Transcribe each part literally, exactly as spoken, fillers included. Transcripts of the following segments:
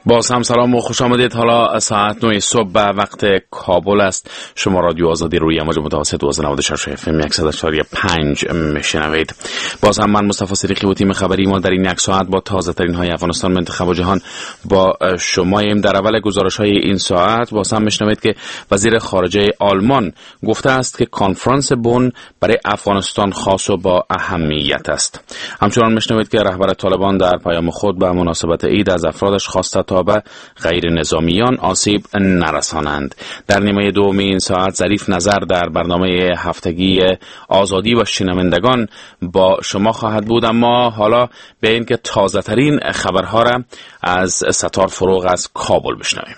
باز هم سلام و خوش آمدید. حالا ساعت نه صبح به وقت کابل است. شما رادیو آزادی روی امواج متوسط دویست و نود و شش اف ام صد و چهار و پنج میشنوید. باز هم من مصطفی صدیقی و تیم خبری ما در این یک ساعت با تازه ترین های افغانستان، منطقه و جهان با شما ایم. در اول گزارش های این ساعت باز هم میشنوید که وزیر خارجه آلمان گفته است که کنفرانس بن برای افغانستان خاص و با اهمیت است. همچنان میشنوید که رهبر طالبان در پیام خود به مناسبت عید از افرادش خواسته تا به غیر نظامیان آسیب نرسانند. در نیمه دوم این ساعت ظریف نظر در برنامه هفتگی آزادی و شنوندگان با شما خواهد بود. اما حالا به این که تازه ترین خبرها را از ستار فروغ از کابل بشنویم.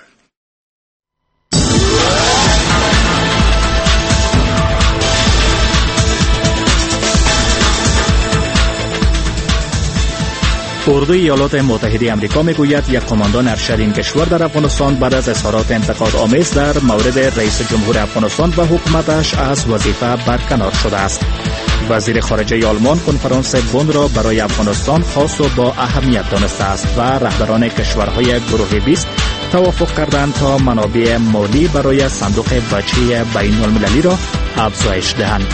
اردوی ایالات متحده آمریکا میگوید یک کماندان ارشد این کشور در افغانستان بعد از اظهارات انتقاد آمیز در مورد رئیس جمهور افغانستان و حکومتش از وظیفه برکنار شده است. وزیر خارجه آلمان کنفرانس بن را برای افغانستان خاص و با اهمیت دانسته است و رهبران کشورهای گروه بیست توافق کردند تا منابع مالی برای صندوق بچه بین المللی را افزایش دهند.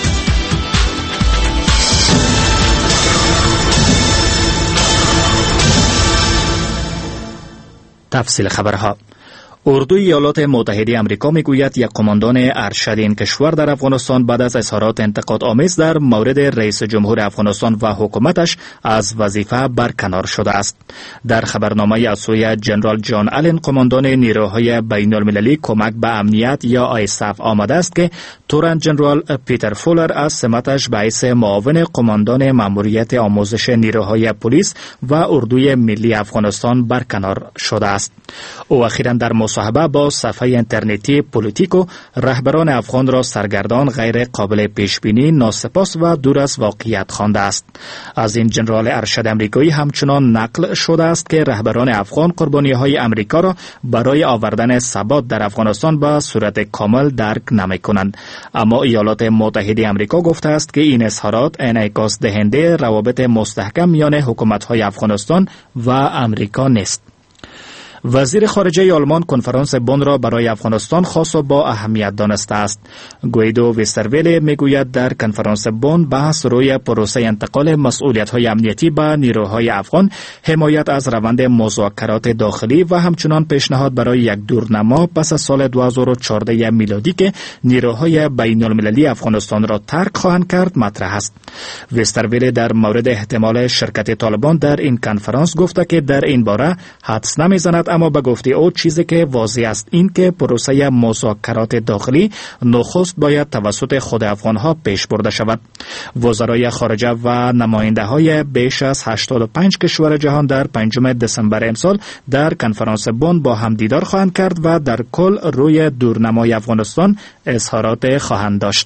تفصیل خبرها. اردوی ایالات متحده آمریکا میگوید یک کماندان ارشد این کشور در افغانستان بعد از اظهارات انتقاد آمیز در مورد رئیس جمهور افغانستان و حکومتش از وظیفه برکنار شده است. در خبرنامه از سوی جنرال جان آلن، کماندان نیروهای بین المللی کمک به امنیت یا آی اس اف آمده است که تورن جنرال پیتر فولر از سمتش به حیث معاون کماندان ماموریت آموزش نیروهای پلیس و اردوی ملی افغانستان برکنار شده است. او اخیراً در مصاحبه با صفحه اینترنتی پولیتیکو رهبران افغان را سرگردان، غیر قابل پیش بینی، ناسپاس و دور از واقعیت خوانده است. از این جنرال ارشد آمریکایی همچنان نقل شده است که رهبران افغان قربانی‌های آمریکا را برای آوردن ثبات در افغانستان به صورت کامل درک نمی‌کنند. اما ایالات متحده آمریکا گفته است که این اظهارات انعکاس دهنده روابط مستحکم میان حکومت‌های افغانستان و آمریکا نیست. وزیر خارجه آلمان کنفرانس بن را برای افغانستان خاص و با اهمیت دانسته است. گویدو وسترویله میگوید در کنفرانس بن بحث روی پروسه انتقال مسئولیت‌های امنیتی به نیروهای افغان، حمایت از روند مذاکرات داخلی و همچنان پیشنهاد برای یک دورنما پس از سال دو هزار و چهارده میلادی که نیروهای بین المللی افغانستان را ترک خواهند کرد مطرح است. وسترویله در مورد احتمال شرکت طالبان در این کنفرانس گفته که در این باره حدس نمیزند، اما به گفته او چیزی که واضح است این که پروسه مذاکرات داخلی نخست باید توسط خود افغانها پیش برده شود. وزرای خارجه و نماینده های بیش از هشتاد و پنج کشور جهان در پنجم دسامبر امسال در کنفرانس بن با هم دیدار خواهند کرد و در کل روی دورنمای افغانستان اظهارات خواهند داشت.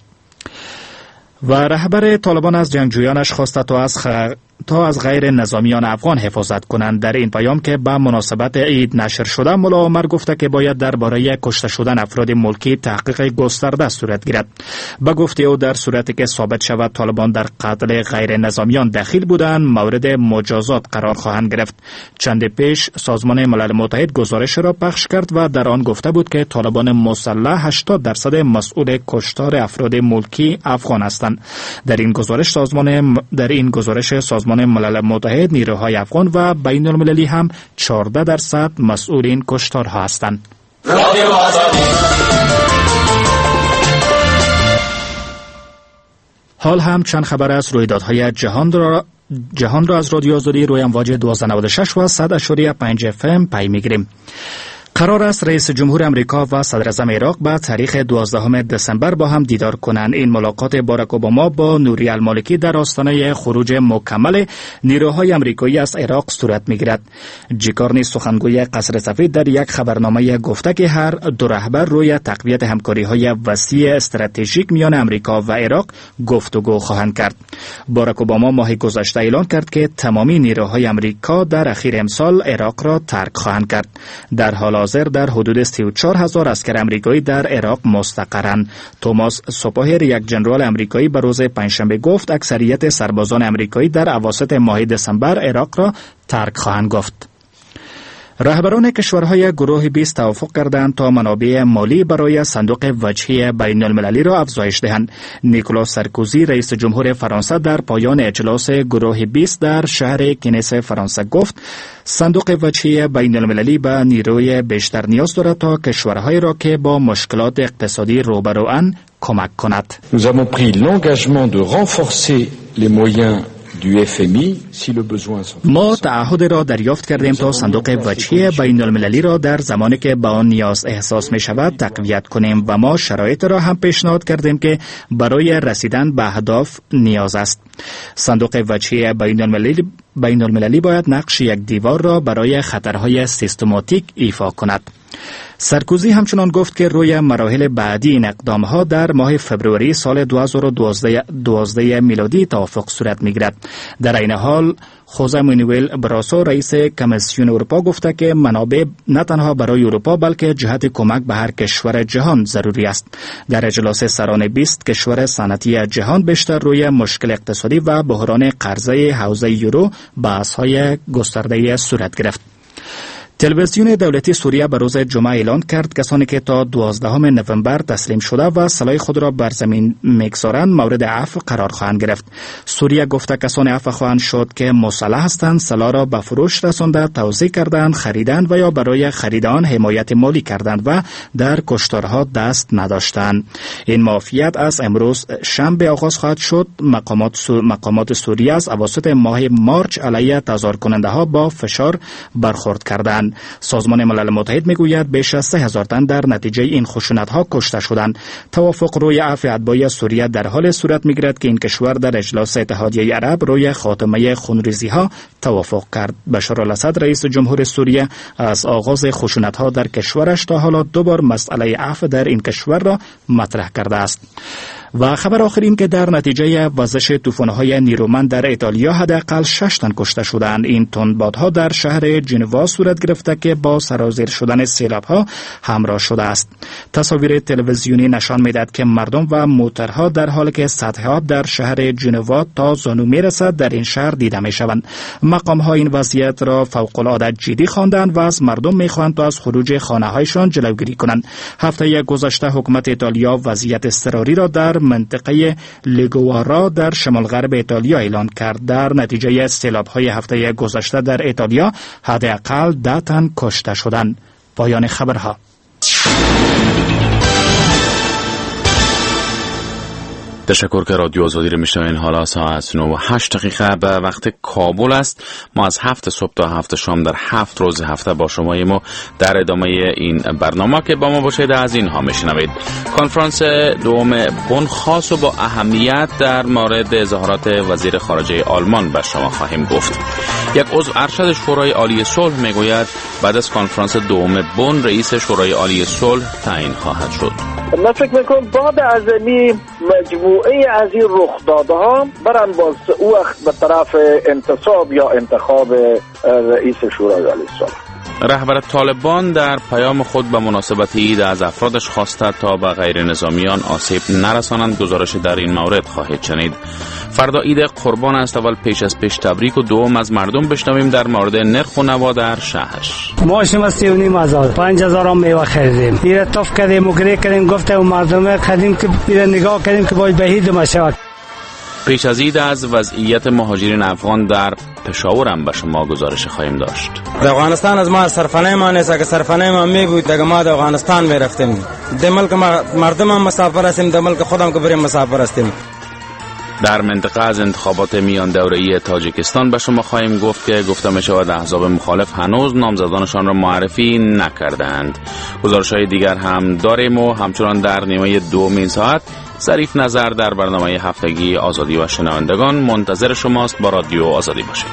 و رهبر طالبان از جنگجویانش خواسته تا از خ... تا از غیر نظامیان افغان حفاظت کنند. در این پیام که به مناسبت عید نشر شده، ملا عمر گفته که باید درباره کشته شدن افراد ملکی تحقیق گسترده صورت گیرد. به گفته او در صورتی که ثابت شود طالبان در قتل غیر نظامیان دخیل بودند، مورد مجازات قرار خواهند گرفت. چند پیش سازمان ملل متحد گزارش را پخش کرد و در آن گفته بود که طالبان مسلح هشتاد درصد مسئول کشتار افراد ملکی افغان هستند. در این گزارش سازمان در این گزارش سازمان سازمان ملل متحد نیروهای افغان و بین المللی هم چهارده درصد مسئول این کشتارها هستند. حال هم چند خبر از رویدادهای جهان را جهان را از رادیو آزادی روی امواج دویست و نود و شش و صد و پنج اف ام پی میگیریم. قرار است رئیس جمهور امریکا و صدر اعظم عراق به تاریخ دوازدهم دسامبر با هم دیدار کنند. این ملاقات باراک اوباما با نوری المالکی در آستانه خروج مکمل نیروهای امریکایی از عراق صورت میگیرد. جیکارنی سخنگوی قصر سفید در یک خبرنامه گفته که هر دو رهبر روی تقویت همکاری‌های وسیع استراتژیک میان امریکا و عراق گفتگو خواهند کرد. باراک اوباما ماه گذشته اعلان کرد که تمامی نیروهای امریکا در اخیر امسال عراق را ترک خواهند کرد. در حال حاضر در حدود سی و چهار هزار اسکر امریکایی در عراق مستقرند. توماس سوپاهر، یک جنرال امریکایی، به روز پنجشنبه گفت اکثریت سربازان امریکایی در اواسط ماه دسامبر عراق را ترک خواهند گفت. رهبران کشورهای گروه بیست توافق کردند تا منابع مالی برای صندوق وجهی بین المللی را افزایش دهند. نیکولاس سارکوزی رئیس جمهور فرانسه در پایان اجلاس گروه بیست در شهر کنیس فرانسه گفت صندوق وجهی بین المللی به نیروی بیشتر نیاز دارد تا کشورهایی را که با مشکلات اقتصادی روبروان کمک کند. Nous avons pris l'engagement de renforcer les moyens ما تعهد را دریافت کردیم تا صندوق وجهی بین المللی را در زمانی که با آن نیاز احساس می شود تقویت کنیم و ما شرایط را هم پیشنهاد کردیم که برای رسیدن به اهداف نیاز است. صندوق وجهی بین المللی بین المللی باید نقش یک دیوار را برای خطرهای سیستماتیک ایفا کند. سارکوزی همچنان گفت که روی مراحل بعدی این اقدامها در ماه فبروری سال دو هزار و دوازده میلادی توافق صورت می‌گیرد. در این حال خوزه مانوئل براسو رئیس کمیسیون اروپا گفته که منابع نه تنها برای اروپا بلکه جهت کمک به هر کشور جهان ضروری است. در اجلاس سران بیست کشور صنعتی جهان بیشتر روی مشکل اقتصادی و بحران قرضه حوزه یورو بحث‌های گسترده صورت گرفت. تلویزیون دولتی سوریه به روز جمعه اعلان کرد کسانی که تا دوازدهم نوامبر تسلیم شده و سلاح خود را بر زمین میگذارند مورد عفو قرار خواهند گرفت. سوریه گفته کسانی عفو خواهند شد که مسلح هستند، سلاح را به فروش رسانده، توزیع کردند، خریدند و یا برای خرید آن حمایت مالی کردند و در کشتارها دست نداشتند. این معافیت از امروز شنبه آغاز خواهد شد. مقامات سو... مقامات سوریه از اواسط ماه مارچ علیه تظاهر کننده ها با فشار برخورد کردند. سازمان ملل متحد میگوید بیش از سه هزار تن در نتیجه این خشونت ها کشته شدند. توافق روی عفو اتباع سوریه در حال صورت میگیرد که این کشور در اجلاس اتحادیه عرب روی خاتمه خونریزی ها توافق کرد. بشار الاسد رئیس جمهور سوریه از آغاز خشونت ها در کشورش تا حالا دو بار مسئله عفو در این کشور را مطرح کرده است. و خبر آخر این که در نتیجه وزش طوفان‌های نیرومند در ایتالیا حداقل شش تن کشته شدند. این تندبادها در شهر ژنوا صورت گرفته که با سرازیر شدن سیلاب‌ها همراه شده است. تصاویر تلویزیونی نشان می‌دهد که مردم و موترها در حالی که سطح آب در شهر ژنوا تا زانو می‌رسد در این شهر دیده می‌شوند. مقام‌ها این وضعیت را فوق‌العاده جدی خواندند و از مردم می‌خواهند تا از خروج خانه‌هایشان جلوگیری کنند. هفته گذشته حکومت ایتالیا وضعیت اضطراری را در منطقه لیگوارا در شمال غرب ایتالیا اعلان کرد. در نتیجه سیلاب‌های هفته گذشته در ایتالیا حداقل ده تن کشته شدند. پایان خبرها. تشکر که رادیو آزادی رو میشنوین. حالا ساعت نه و هشت دقیقه به وقت کابل است. ما از هفت صبح تا هفت شام در هفت روز هفته با شماییم و در ادامه این برنامه که با ما باشید از اینها میشنوید. کنفرانس دوم بن خاص و با اهمیت در مورد اظهارات وزیر خارجه آلمان به شما خواهیم گفت. یک عضو ارشد شورای عالی صلح میگوید بعد از کنفرانس دوم بن رئیس شورای عالی صلح تعیین خواهد شد. من فکر میکنم بعد از این مجموعه از این رخدادها برن باز او وقت به طرف انتصاب یا انتخاب رئیس شورای عالی صلح. رهبر طالبان در پیام خود به مناسبت عید از افرادش خواسته تا به غیر نظامیان آسیب نرسانند. گزارش در این مورد خواهید شنید. فردا عید قربان است. اول پیش از پیش تبریک و دوم از مردم بشنویم در مورد نرخ و نوا در شهرش. ما شما سی و نیم هزار پنج هزار هم میوه خریدیم. ایره توف کردیم و گریه کردیم گفته و مردم خریدیم که ایره نگاه کردیم که باید به عید ما شود. پیش از عید از وضعیت مهاجرین افغان در پشاور هم به شما گزارش خواهیم داشت. در افغانستان از ما سرفنه ما نیست که سرفنه ما میبود دیگه ما در افغانستان میرفتیم. در ملک مردم هم مسافر هستیم، در ملک خودم که بریم مسافر هستیم. در منطقه از انتخابات میان دوره‌ای تاجیکستان به شما خواهیم گفت که گفته می شود احزاب مخالف هنوز نامزدانشان را معرفی نکردند. گزارش‌های دیگر هم داریم و همچنان در نیمه دوم این ساعت ظریف نظر در برنامه هفتگی آزادی و شنوندگان منتظر شماست. با رادیو آزادی باشید.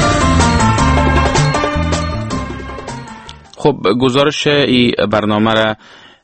خب گزارش این برنامه را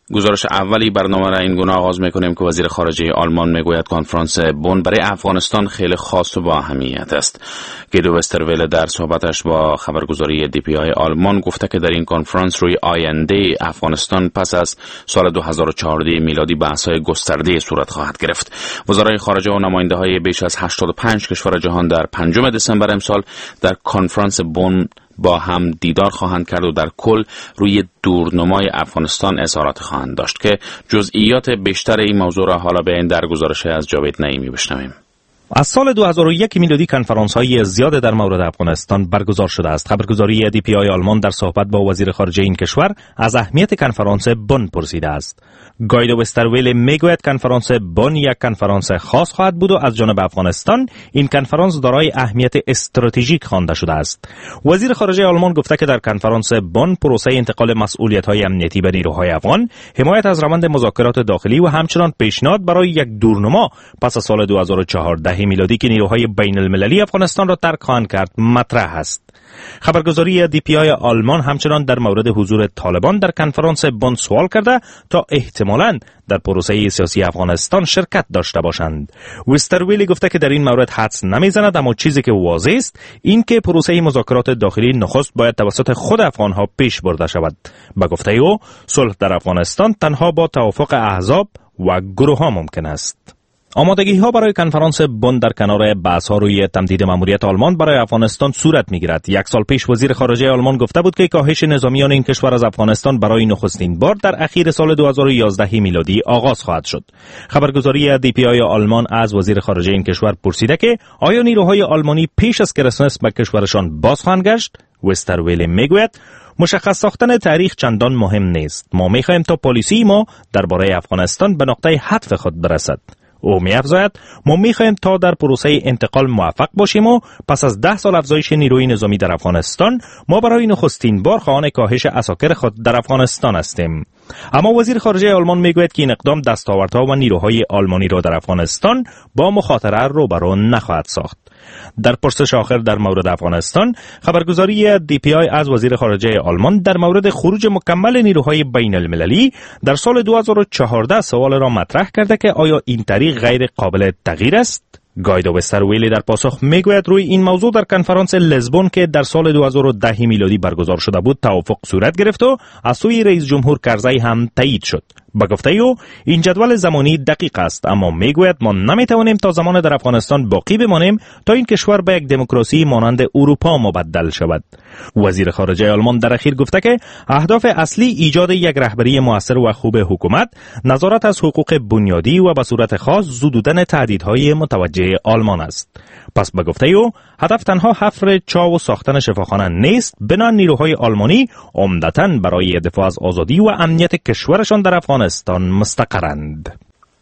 گزارش اولی برنامه را این گونه آغاز میکنیم که وزیر خارجه آلمان میگوید کنفرانس بن برای افغانستان خیلی خاص و با اهمیت است. گیدو وسترویل در صحبتش با خبرگزاری دی پی آی آلمان گفته که در این کنفرانس روی آینده افغانستان پس از سال دو هزار و چهارده میلادی بحث‌های گسترده صورت خواهد گرفت. وزرای خارجه و نماینده‌های بیش از هشتاد و پنج کشور جهان در پنجم دسامبر امسال در کنفرانس بن با هم دیدار خواهند کرد و در کل روی دورنمای افغانستان اظهارات خواهند داشت که جزئیات بیشتر این موضوع را حالا به این در گزارش از جاوید نعیمی بشنویم. از سال دو هزار و یک میلادی کنفرانس‌های زیاد در مورد افغانستان برگزار شده است. خبرگزاری دی پی آی آلمان در صحبت با وزیر خارجه این کشور از اهمیت کنفرانس بن پرسیده است. گایدو وسترویل میگوید کنفرانس بن یک کنفرانس خاص خواهد بود و از جانب افغانستان این کنفرانس دارای اهمیت استراتژیک خوانده شده است. وزیر خارجه آلمان گفته که در کنفرانس بن پروسه انتقال مسئولیت‌های امنیتی به نیروهای افغان، حمایت از روند مذاکرات داخلی و همچنان پیشنهاد برای یک دورنما پس از سال دو هزار و چهارده میلادی که نیروهای بین المللی افغانستان را ترک خواهند کرد مطرح است. خبرگزاری دی پی آی آلمان همچنان در مورد حضور طالبان در کنفرانس بن سوال کرده تا احتمالاً در پروسه سیاسی افغانستان شرکت داشته باشند. وسترویلی گفته که در این مورد حدس نمیزند، اما چیزی که واضح است این که پروسه مذاکرات داخلی نخست باید توسط خود افغانها پیش برده شود. به گفته او صلح در افغانستان تنها با توافق احزاب و گروه ها ممکن است. آمادگی ها برای کنفرانس بن در کنار بحث ها روی تمدید ماموریت آلمان برای افغانستان صورت میگیرد. یک سال پیش وزیر خارجه آلمان گفته بود که کاهش نظامیان این کشور از افغانستان برای نخستین بار در اخیر سال دو هزار و یازده میلادی آغاز خواهد شد. خبرگزاری دی پی آی آلمان از وزیر خارجه این کشور پرسیده که آیا نیروهای آلمانی پیش از کریسمس به کشورشان باز خواهند گشت؟ وسترویل میگوید مشخص ساختن تاریخ چندان مهم نیست. ما میخواهیم تا پالیسی ما درباره افغانستان به نقطه عطف خود برسد. او می‌افزاید ما می‌خواهیم تا در پروسه انتقال موفق باشیم و پس از ده سال افزایش نیروی نظامی در افغانستان ما برای نخستین بار خواهان کاهش عساکر خود در افغانستان هستیم. اما وزیر خارجه آلمان میگوید که این اقدام دستاوردها و نیروهای آلمانی را در افغانستان با مخاطره روبرو نخواهد ساخت. در پرسش آخر در مورد افغانستان، خبرگزاری دی پی آی از وزیر خارجه آلمان در مورد خروج مکمل نیروهای بین المللی در سال دو هزار و چهارده سوال را مطرح کرده که آیا این طریق غیر قابل تغییر است؟ گایدو وسترویلی در پاسخ میگوید روی این موضوع در کنفرانس لزبون که در سال دو هزار و ده میلادی برگزار شده بود توافق صورت گرفت و از سوی رئیس جمهور کرزی هم تایید شد. به گفته او این جدول زمانی دقیق است، اما میگوید ما نمیتوانیم تا زمان در افغانستان باقی بمانیم تا این کشور به یک دموکراسی مانند اروپا مبدل شود. وزیر خارجه آلمان در اخیر گفته که اهداف اصلی ایجاد یک رهبری موثر و خوب حکومت، نظارت از حقوق بنیادی و به صورت خاص زدودن تهدیدهای متوجه آلمان است. پس به گفته او هدف تنها حفر چاه و ساختن شفاخانه نیست، بنا نیروهای آلمانی عمدتاً برای دفاع از آزادی و امنیت کشورشان در افغانستان مستقرند.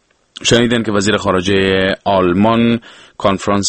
شنیدن که وزیر خارجه آلمان کنفرانس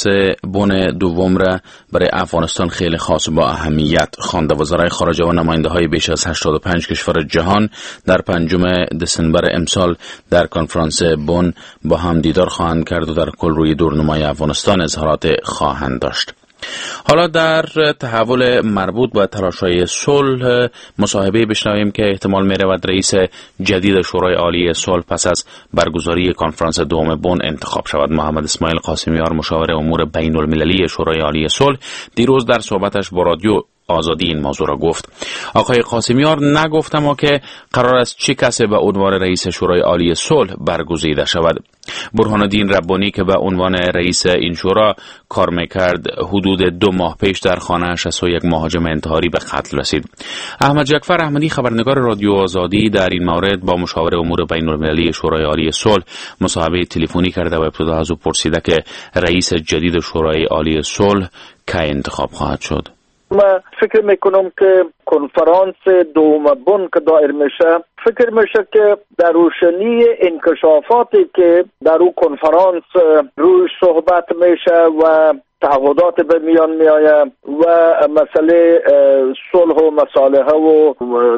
بن دوم را برای افغانستان خیلی خاص با اهمیت خوانده. وزرای خارجه و نماینده های بیش از هشتاد و پنج کشور جهان در پنجم دسامبر امسال در کنفرانس بن با هم دیدار خواهند کرد و در کل روی دورنمای افغانستان اظهارات خواهند داشت. حالا در تحول مربوط به تلاش‌های صلح مصاحبه بشنویم که احتمال می‌رود رئیس جدید شورای عالی صلح پس از برگزاری کنفرانس دوم بن انتخاب شود. محمد اسماعیل قاسمیار مشاور امور بین المللی شورای عالی صلح دیروز در صحبتش با رادیو آزادی این موضوع را گفت. آقای قاسمیار نگفت اما که قرار است چه کسی به عنوان رئیس شورای عالی صلح برگزیده شود. برهان الدین ربانی که به عنوان رئیس این شورا کار میکرد حدود دو ماه پیش در خانه‌اش از یک مهاجم انتحاری به قتل رسید. احمد جعفر احمدی خبرنگار رادیو آزادی در این مورد با مشاور امور بین المللی شورای عالی صلح مصاحبه تلفنی کرده و ابتدا از او پرسیده که رئیس جدید شورای عالی صلح کی انتخاب خواهد شد. من فکر میکنم که کنفرانس دوم بن که دایر میشه، فکر میشه که در روشنی انکشافاتی که در اون کنفرانس روی صحبت میشه و تعهدات به میان میآید و مسئله صلح و مصالحه و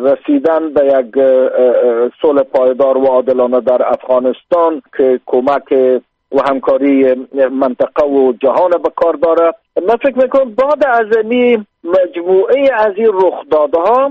رسیدن به یک صلح پایدار و عادلانه در افغانستان که کمک و همکاری منطقه و جهان به کار داره. من فکر میکنم بعد از این مجموعه از این رخدادها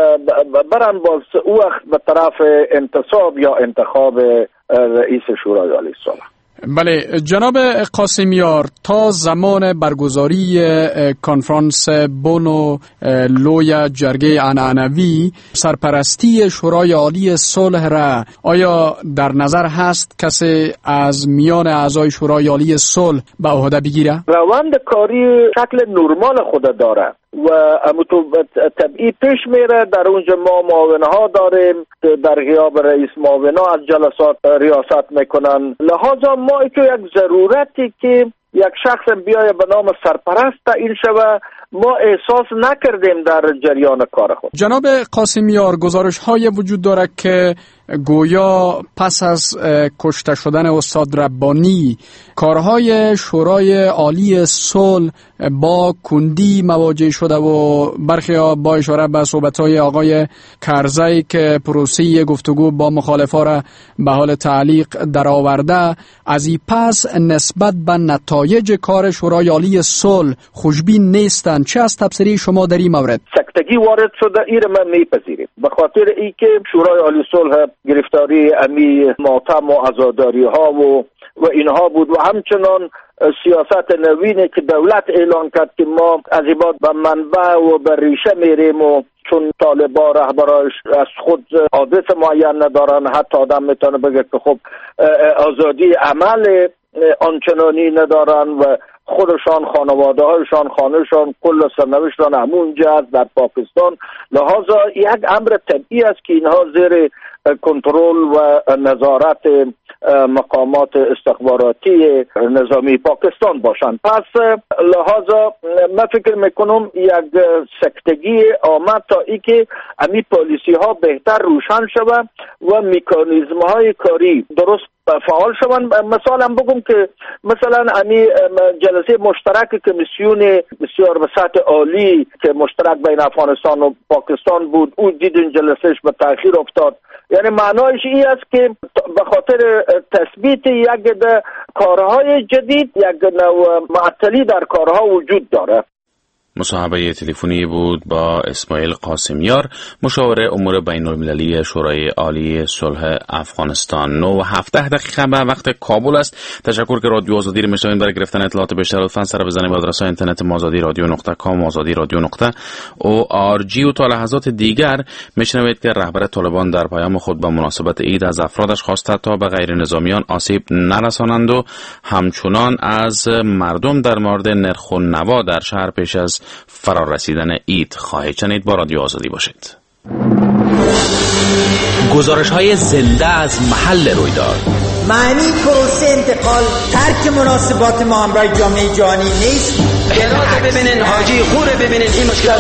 برن باز او وقت به طرف انتصاب یا انتخاب رئیس شورای عالی صلح. بله جناب قاسمیار، تا زمان برگزاری کنفرانس بن و لوی جرگه عنعنوی سرپرستی شورای عالی صلح را آیا در نظر هست کسی از میان اعضای شورای عالی صلح به عهده بگیره؟ روند کاری شکل نرمال خود داره و طبیعی پیش میره. در اونجا ما معاونها داریم که در غیاب رئیس معاونها از جلسات ریاست میکنن. لحاظا ما که یک ضرورتی که یک شخص بیای به نام سرپرست این شوه ما احساس نکردیم در جریان کار خود. جناب قاسمیار، گزارش های وجود داره که گویا پس از کشته شدن استاد ربانی کارهای شورای عالی صلح با کندی مواجه شده و برخی ها با اشاره به صحبت‌های آقای کرزی که پروسه گفتگو با مخالفا را به حال تعلیق درآورده، از این پس نسبت به نتایج کار شورای عالی صلح خوشبین نیستند. چه از تبصره شما در این مورد؟ سکتگی وارد شده، این را من میپذیریم به خاطر ای که شورای عالی صلح گرفتاری امی ماتم و عزاداری ها و و اینها بود و همچنان سیاست نوینه که دولت اعلان کرد که ما از عباد به منبع و به ریشه میریم و چون طالبا رهبراش از خود عادت معین ندارن، حتی آدم میتونه بگه که خب آزادی عمل آنچنانی ندارن و خودشان خانواده هایشان خانهشان کل سرنوشتان همونجا است در پاکستان. لحاظا یک امر طبیعی است که اینها زیر کنترل و نظارت مقامات استخباراتی نظامی پاکستان باشند. پس لحاظا من فکر میکنم یک سکتگی آمد تا ای که امی پالیسی ها بهتر روشن شود و مکانیزم های کاری درست فعال شوند. مثلا بگم که مثلا امی جلسه مشترک کمیسیون بسیار به سطح عالی که مشترک بین افغانستان و پاکستان بود، او دیدین جلسهش به تأخیر افتاد. یعنی معنایش این است که به خاطر تثبیت یک کارهای جدید یک نوع معطلی در کارها وجود داره. مصاحبه تلفنی بود با اسماعیل قاسمیار، مشاور امور بین المللی شورای عالی صلح افغانستان. نه و هفده دقیقه به وقت کابل است. تشکر که رادیو آزادی رو میشنوید. برای گرفتن اطلاعات بیشتر لطفاً سر بزنید به آدرس اینترنت ما آزادی رادیو نقطه کام آزادی رادیو نقطه او آر جی. و تا لحظات دیگر میشنوید که رهبر طالبان در پیام خود به مناسبت عید از افرادش خواسته تا به غیر نظامیان آسیب نرسانند و همچنان از مردم در مورد نرخ و نوا در شهر پیش از فرار رسیدن عید خواهید شنید. با رادیو آزادی باشید. گزارش های زنده از محل رویداد. معنی پروسه انتقال ترک مناسبات ما همراه جامعه جهانی نیست. جنازه ببینین، حاجی خوره ببینین، این مشکلات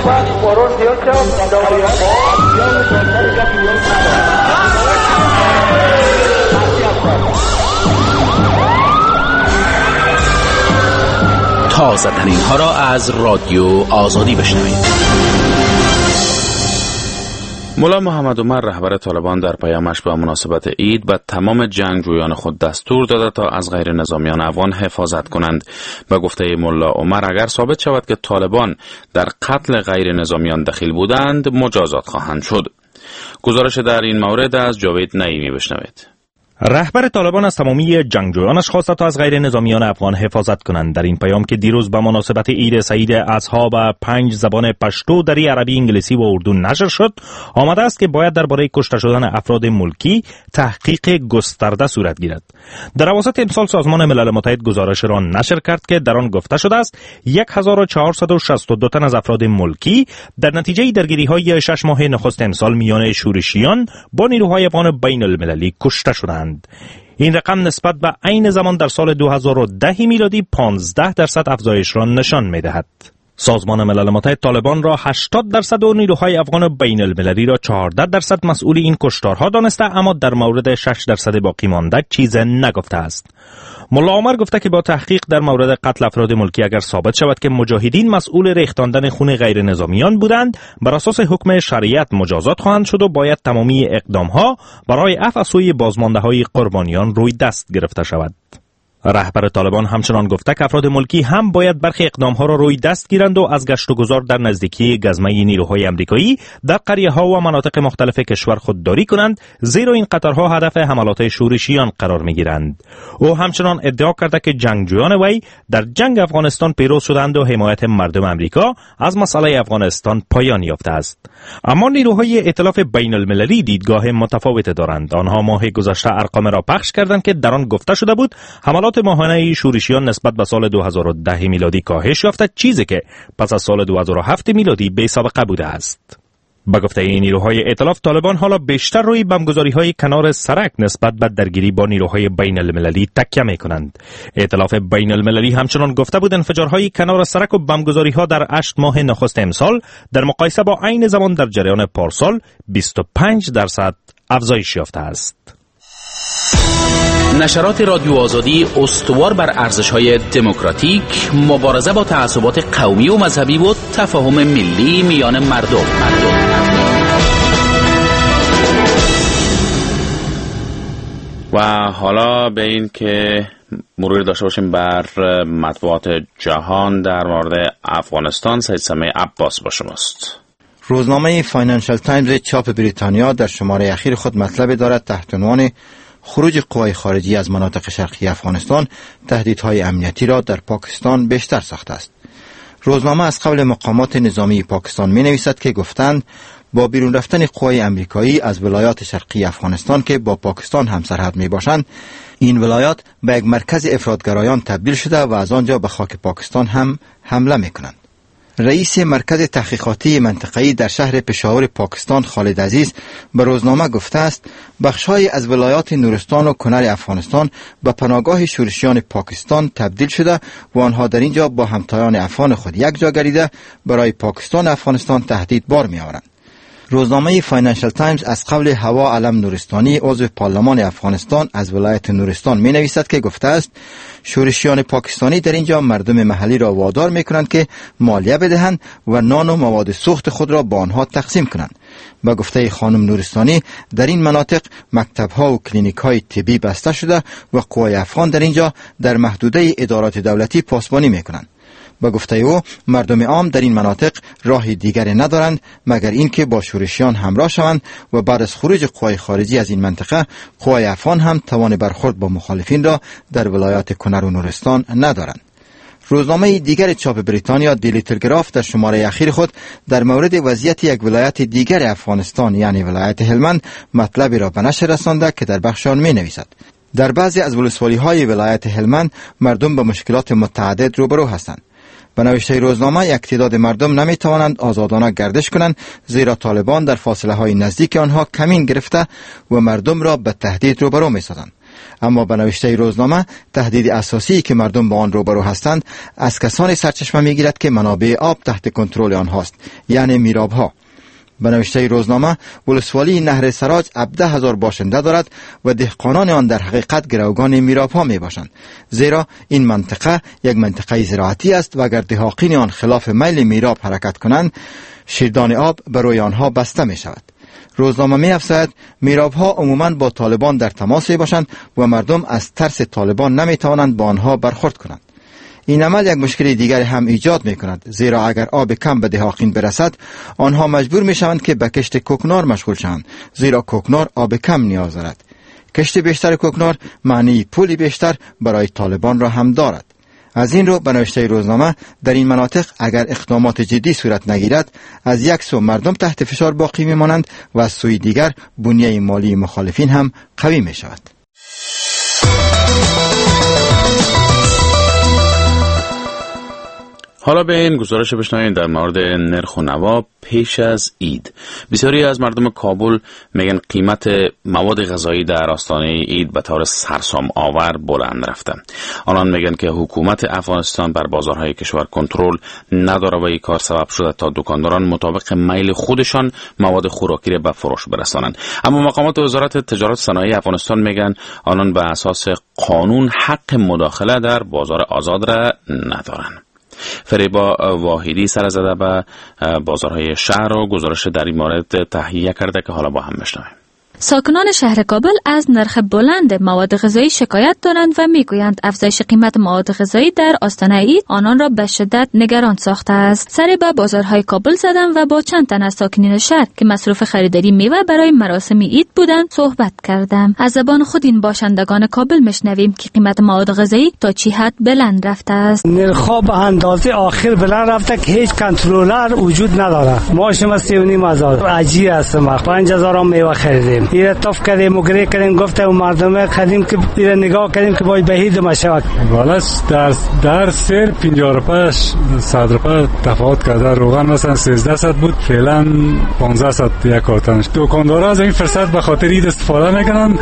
تازه ترین ها را از رادیو آزادی بشنوید. مولا محمد عمر رهبر طالبان در پیامش به مناسبت عید به تمام جنگجویان خود دستور داده تا از غیر نظامیان افغان حفاظت کنند. به گفته مولا عمر اگر ثابت شود که طالبان در قتل غیر نظامیان دخیل بودند مجازات خواهند شد. گزارش در این مورد از جاوید نعیمی بشنوید. رهبر طالبان از تمامی جنگجویانش خواسته تا از غیر نظامیان افغان حفاظت کنند. در این پیام که دیروز به مناسبت عید سعید اضحی به پنج زبان پشتو دری عربی، انگلیسی و اردو نشر شد، آمده است که باید درباره کشته شدن افراد ملکی تحقیق گسترده صورت گیرد. در اواسط امسال سازمان ملل متحد گزارش را نشر کرد که در آن گفته شده است هزار و چهارصد و شصت و دو تن از افراد ملکی در نتیجه درگیری‌های شش ماه نخست امسال میان شورشیان با نیروهای افغان بین المللی کشته شدند. این رقم نسبت به عین زمان در سال دو هزار و ده میلادی پانزده درصد افزایش را نشان می‌دهد. سازمان ملل متحد طالبان را هشتاد درصد و نیروهای افغان بین المللی را چهارده درصد مسئول این کشتارها دانسته، اما در مورد شش درصد باقی مانده چیز نگفته است. ملا عمر گفته که با تحقیق در مورد قتل افراد ملکی اگر ثابت شود که مجاهدین مسئول ریختاندن خون غیر نظامیان بودند، بر اساس حکم شریعت مجازات خواهند شد و باید تمامی اقدامها برای عفو از سوی بازمانده‌های قربانیان روی دست گرفته شود. رهبر طالبان همچنان گفته که افراد ملکی هم باید برخی اقدامها را روی دست گیرند و از گشت و گذار در نزدیکی گزمه نیروهای امریکایی در قریه ها و مناطق مختلف کشور خودداری کنند، زیرا این قطارها هدف حملات شورشیان قرار می گیرند. او همچنان ادعا کرده که جنگجویان وی در جنگ افغانستان پیروز شدند و حمایت مردم امریکا از مسئله افغانستان پایان یافته است. اما نیروهای ائتلاف بین المللی دیدگاه متفاوت دارند. آنها ماه گذشته ارقام را پخش کردند که در آن گفته شده بود حملات ماهانه شورشیان نسبت به سال دو هزار و ده میلادی کاهش یافته، چیزی که پس از سال دو هزار و هفت میلادی بی سابقه بوده است. با گفته این نیروهای ائتلاف، طالبان حالا بیشتر روی بمبگذاری‌های کنار سرک نسبت به درگیری با نیروهای بین المللی تکیه می‌کنند. ائتلاف بین المللی همچنان گفته بود انفجارهای کنار سرک و بمبگذاری‌ها در هشت ماه نخست امسال در مقایسه با عین زمان در جریان پارسال بیست و پنج درصد افزایش یافته است. نشرات رادیو آزادی استوار بر ارزش‌های دموکراتیک، مبارزه با تعصبات قومی و مذهبی و تفاهم ملی میان مردم. مردم. و حالا به این که مرور داشته باشیم بر مطبوعات جهان در مورد افغانستان. سید سمیع عباس با شماست. روزنامه فاینانشال تایمز چاپ بریتانیا در شماره اخیر خود مطلب دارد تحت عنوان خروج قوای خارجی از مناطق شرقی افغانستان تهدیدهای امنیتی را در پاکستان بیشتر ساخته است. روزنامه از قبل مقامات نظامی پاکستان می نویسد که گفتند با بیرون رفتن قوای امریکایی از ولایات شرقی افغانستان که با پاکستان هم سرحد می باشند، این ولایات به یک مرکز افراطگرایان تبدیل شده و از آنجا به خاک پاکستان هم حمله می کنند. رئیس مرکز تحقیقاتی منطقه‌ای در شهر پشاور پاکستان خالد عزیز به روزنامه گفته است بخش‌هایی از ولایات نورستان و کنر افغانستان به پناهگاه شورشیان پاکستان تبدیل شده و آنها در اینجا با همتایان افغان خود یک جا گردیده برای پاکستان و افغانستان تهدید بار می‌آورند. روزنامه فاینانشال تایمز از قبل هوا علم نورستانی عضو پارلمان افغانستان از ولایت نورستان می نویسد که گفته است شورشیان پاکستانی در اینجا مردم محلی را وادار می کنند که مالیه بدهند و نان و مواد سوخت خود را با آنها تقسیم کنند. با گفته خانم نورستانی در این مناطق مکتب ها و کلینیک های طبی بسته شده و قوای افغان در اینجا در محدوده ادارات دولتی پاسبانی می کنند. با گفته او مردم عام در این مناطق راه دیگری ندارند مگر اینکه با شورشیان همراه شوند و بعد از خروج قوای خارجی از این منطقه قوای افغان هم توان برخورد با مخالفین را در ولایات کنر و نورستان ندارند. روزنامه دیگر چاپ بریتانیا دیلی تلگراف در شماره اخیر خود در مورد وضعیت یک ولایت دیگر افغانستان یعنی ولایت هلمند مطلبی را به نشر رسانده که در بخش آن می نویسد در بعضی از ولسوالی‌های ولایت هلمند مردم با مشکلات متعدد روبرو هستند. به نوشته روزنامه یک تعداد مردم نمی توانند آزادانه گردش کنند زیرا طالبان در فاصله های نزدیک آنها کمین گرفته و مردم را به تهدید روبرو می سازند. اما به نوشته روزنامه تهدید اساسی که مردم با آن روبرو هستند از کسانی سرچشمه می گیرد که منابع آب تحت کنترل آنهاست یعنی میراب ها. به نوشته روزنامه ولسوالی نهر سراج هفده هزار باشنده دارد و دهقانان آن در حقیقت گروگان میراب ها می باشند زیرا این منطقه یک منطقه زراعتی است و اگر دهاقین آن خلاف میل میراب حرکت کنند شیردان آب برای آنها بسته می شود. روزنامه می افزاید میراب ها عموماً با طالبان در تماس باشند و مردم از ترس طالبان نمی توانند با آنها برخورد کنند. این عمل یک مشکل دیگر هم ایجاد می کند زیرا اگر آب کم به دهاقین برسد آنها مجبور می شوند که به کشت کوکنار مشغول شوند زیرا کوکنار آب کم نیاز دارد. کشت بیشتر کوکنار معنی پولی بیشتر برای طالبان را هم دارد. از این رو به نوشته روزنامه در این مناطق اگر اقدامات جدی صورت نگیرد از یک سو مردم تحت فشار باقی می مانند و از سوی دیگر بنیه مالی مخالفین هم قوی می شود. حالا به این گزارش بشنویم در مورد نرخ و نوا پیش از عید. بسیاری از مردم کابل میگن قیمت مواد غذایی در آستانه عید به طور سرسام آور بلند رفته. آنان میگن که حکومت افغانستان بر بازارهای کشور کنترل نداره و این کار سبب شده تا دکانداران مطابق میل خودشان مواد خوراکی را به فروش برسانند. اما مقامات وزارت تجارت صنایع افغانستان میگن آنان به اساس قانون حق مداخله در بازار آزاد را ندارند. فریبا واحدی سر زده به بازارهای شهر و گزارش در این مورد تهیه کرده که حالا با هم بشنویم. ساکنان شهر کابل از نرخ بلند مواد غذایی شکایت دارند و میگویند افزایش قیمت مواد غذایی در آستانه عید آنان را به شدت نگران ساخته است. سری به بازارهای کابل زدم و با چند تن از ساکنین شهر که مصروف خریداری میوه برای مراسم عید بودند صحبت کردم. از زبان خود این باشندگان کابل میشنویم که قیمت مواد غذایی تا چی حد بلند رفته است. نرخ‌ها به اندازه آخر بلند رفته که هیچ کنترلر وجود نداره. ما شما سی و نیم هزار عجیب است. ما پنج هزار میوه خریدیم. ایره توف کردیم و گری کردیم گفتم مردم خریدیم که ایره نگاه کردیم که باید بهید مشوک. والا در در سر پنجاه روپیه صد روپیه تفاوت کرده. روغن مثلا سیزده صد بود فعلا پانزده صد یک کارتنش. دکاندارا از این فرصت به خاطر عید استفاده میکنن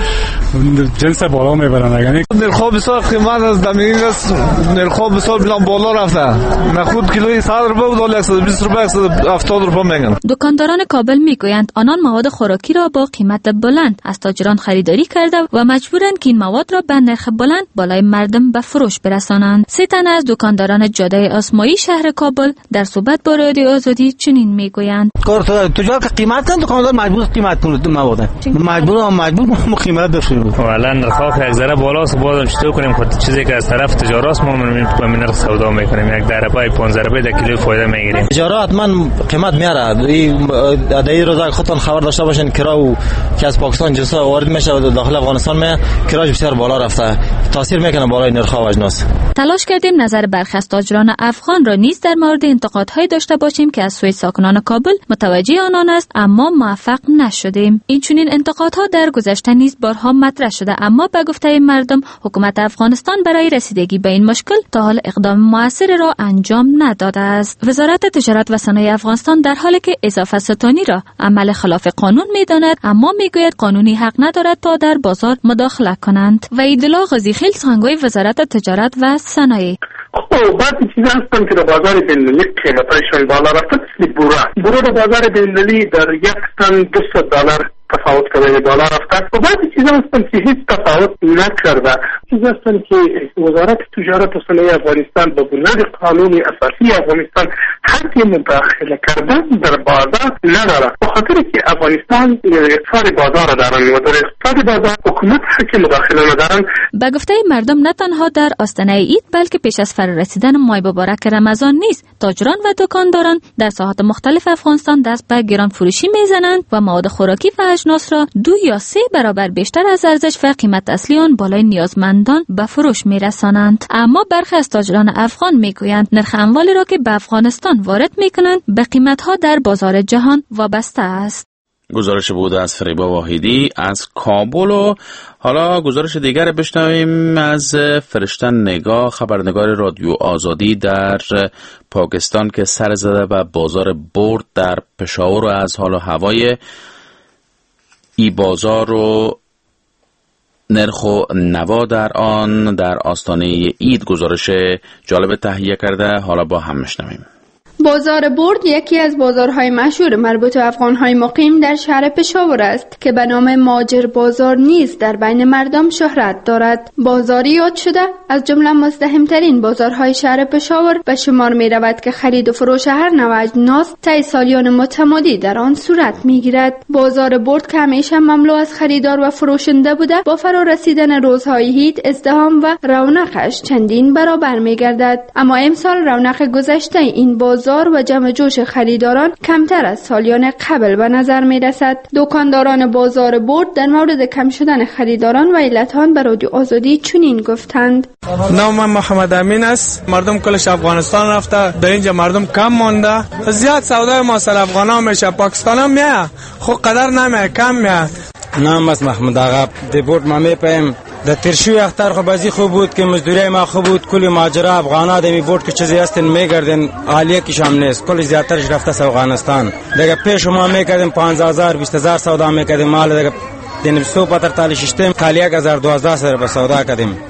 جنس بالا میبرن. یعنی نرخ‌ها بسیار قیمت از دمین است. نرخ‌ها بسیار بلند بالا رفته. نخود کیلوی صد روپیه بود حالا صد و بیست روپیه صد و هفتاد روپیه میگن. دکانداران کابل میگویند آنان مواد خوراکی را با قیمت بلند از تاجران خریداری کرده و مجبورند که این مواد را به نرخ بلند بالای مردم به فروش برسانند. سه تن از دکانداران جاده آسمایی شهر کابل در صحبت با رادیو آزادی چنین میگویند: کار تجار که قیمت کن دکاندار مجبور قیمت کنه مواد. مجبور مجبور ما قیمت بفروشیم. والا نرخ یک ذره بالاست بازم چطور کنیم خود چیزی که از طرف تجاراست ما من نرخ سودا میکنیم یک در پای پانزده روپیه در کیلو فایده میگیریم. تجارت من قیمت میاره. این ادای روزا خودتون خبر داشته باشین کرا که از پاکستان جنسا وارد میشه و داخل افغانستان می کراش بسیار بالا رفته تاثیر میکنه بالای نرخ و اجناس. تلاش کردیم نظر برخی از تاجران افغان را نیز در مورد انتقادهای داشته باشیم که از سوی ساکنان کابل متوجه آنان است اما موفق نشدیم. این چنین انتقادها در گذشته نیز بارها مطرح شده اما به گفته مردم حکومت افغانستان برای رسیدگی به این مشکل تا حال اقدام موثر را انجام نداده است. وزارت تجارت و صنایع افغانستان در حالی که اضافه ستانی را عمل خلاف قانون می‌داند اما میگوید قانونی حق ندارد تا در بازار مداخله کنند. و ایدلا غزیخیل سخنگوی وزارت تجارت و صنایع: خب بعضی چیزا هستن که در بازار بین‌المللی قیمتشون بالا رفته، مثل بوره بوره در بازار بین‌المللی در یک تن دویست دلار تفاوت کرده بالا رفته و بعضی چیزا هستن که هیچ تفاوت نکرده. چیزا هستن که وزارت تجارت و صنایع افغانستان به بنیاد قانونی اساسی افغانستان حق مداخله کردن در بازار نداره، به خاطر که افغانستان اقتصاد بازار دارن و در اقتصاد بازار حکومت حق مداخله ندارن. به گفته مردم نه تنها در آستانه عید بلکه پیش از فرارسیدن ماه مبارک رمضان نیز تاجران و دکانداران در ساحات مختلف افغانستان دست به گران فروشی میزنند و مواد خوراکی و اجناس را دو یا سه برابر بیشتر از ارزش و قیمت اصلی آن بالای نیازمندان به فروش میرسانند. اما برخی از تاجران افغان میگویند نرخ اموالی را که به افغانستان وارد میکنند به قیمتها در بازار جهان وابسته است. گزارش بود از فریبا واحدی از کابل. و حالا گزارش دیگر بشنویم از فرشته نگاه، خبرنگار رادیو آزادی در پاکستان که سر زده به بازار برد در پشاور و از حال و هوای ای بازار و نرخ و نوا در آن در آستانه عید گزارش جالب تهیه کرده. حالا با هم میشنویم. بازار برد یکی از بازارهای مشهور مربوط به افغانهای مقیم در شهر پشاور است که به نام ماجر بازار نیز در بین مردم شهرت دارد. بازاری یاد شده از جمله مزدحمترین بازارهای شهر پشاور به شمار می رود که خرید و فروش هر نوع اجناس طی سالیان متمادی در آن صورت می گیرد. بازار برد که همیشه مملو از خریدار و فروشنده بوده با فرا رسیدن روزهای عید ازدحام و رونقش چندین برابر می گردد. اما امسال رونق گذشته این بازار و جمع جوش خریداران کمتر از سالیان قبل به نظر می رسد. دکانداران بازار برد در مورد کم شدن خریداران و علتان به رادیو آزادی چنین گفتند: نام محمد امین است. مردم کلش افغانستان رفته، در اینجا مردم کم مانده. زیاد سودای ما سر افغانا میشه، پاکستان هم میه خود قدر نمیه، کم میه. نام است محمد آقا. دی برد ما میپیم در ترشوی اختر خو بازی خوب بود که مزدوری ما خوب بود. کلی ماجرا افغانا دمی برد که چیزی هستن میگردن عالیه کیش هم نیست. کلی زیادترش رفته افغانستان. دیگه پیش ما میکردیم پانزده هزار بیست هزار سودا میکردیم، مال دیگه دین سو پتر تالی ششتیم خالی یک هزار دوازده سر به سودا کردیم.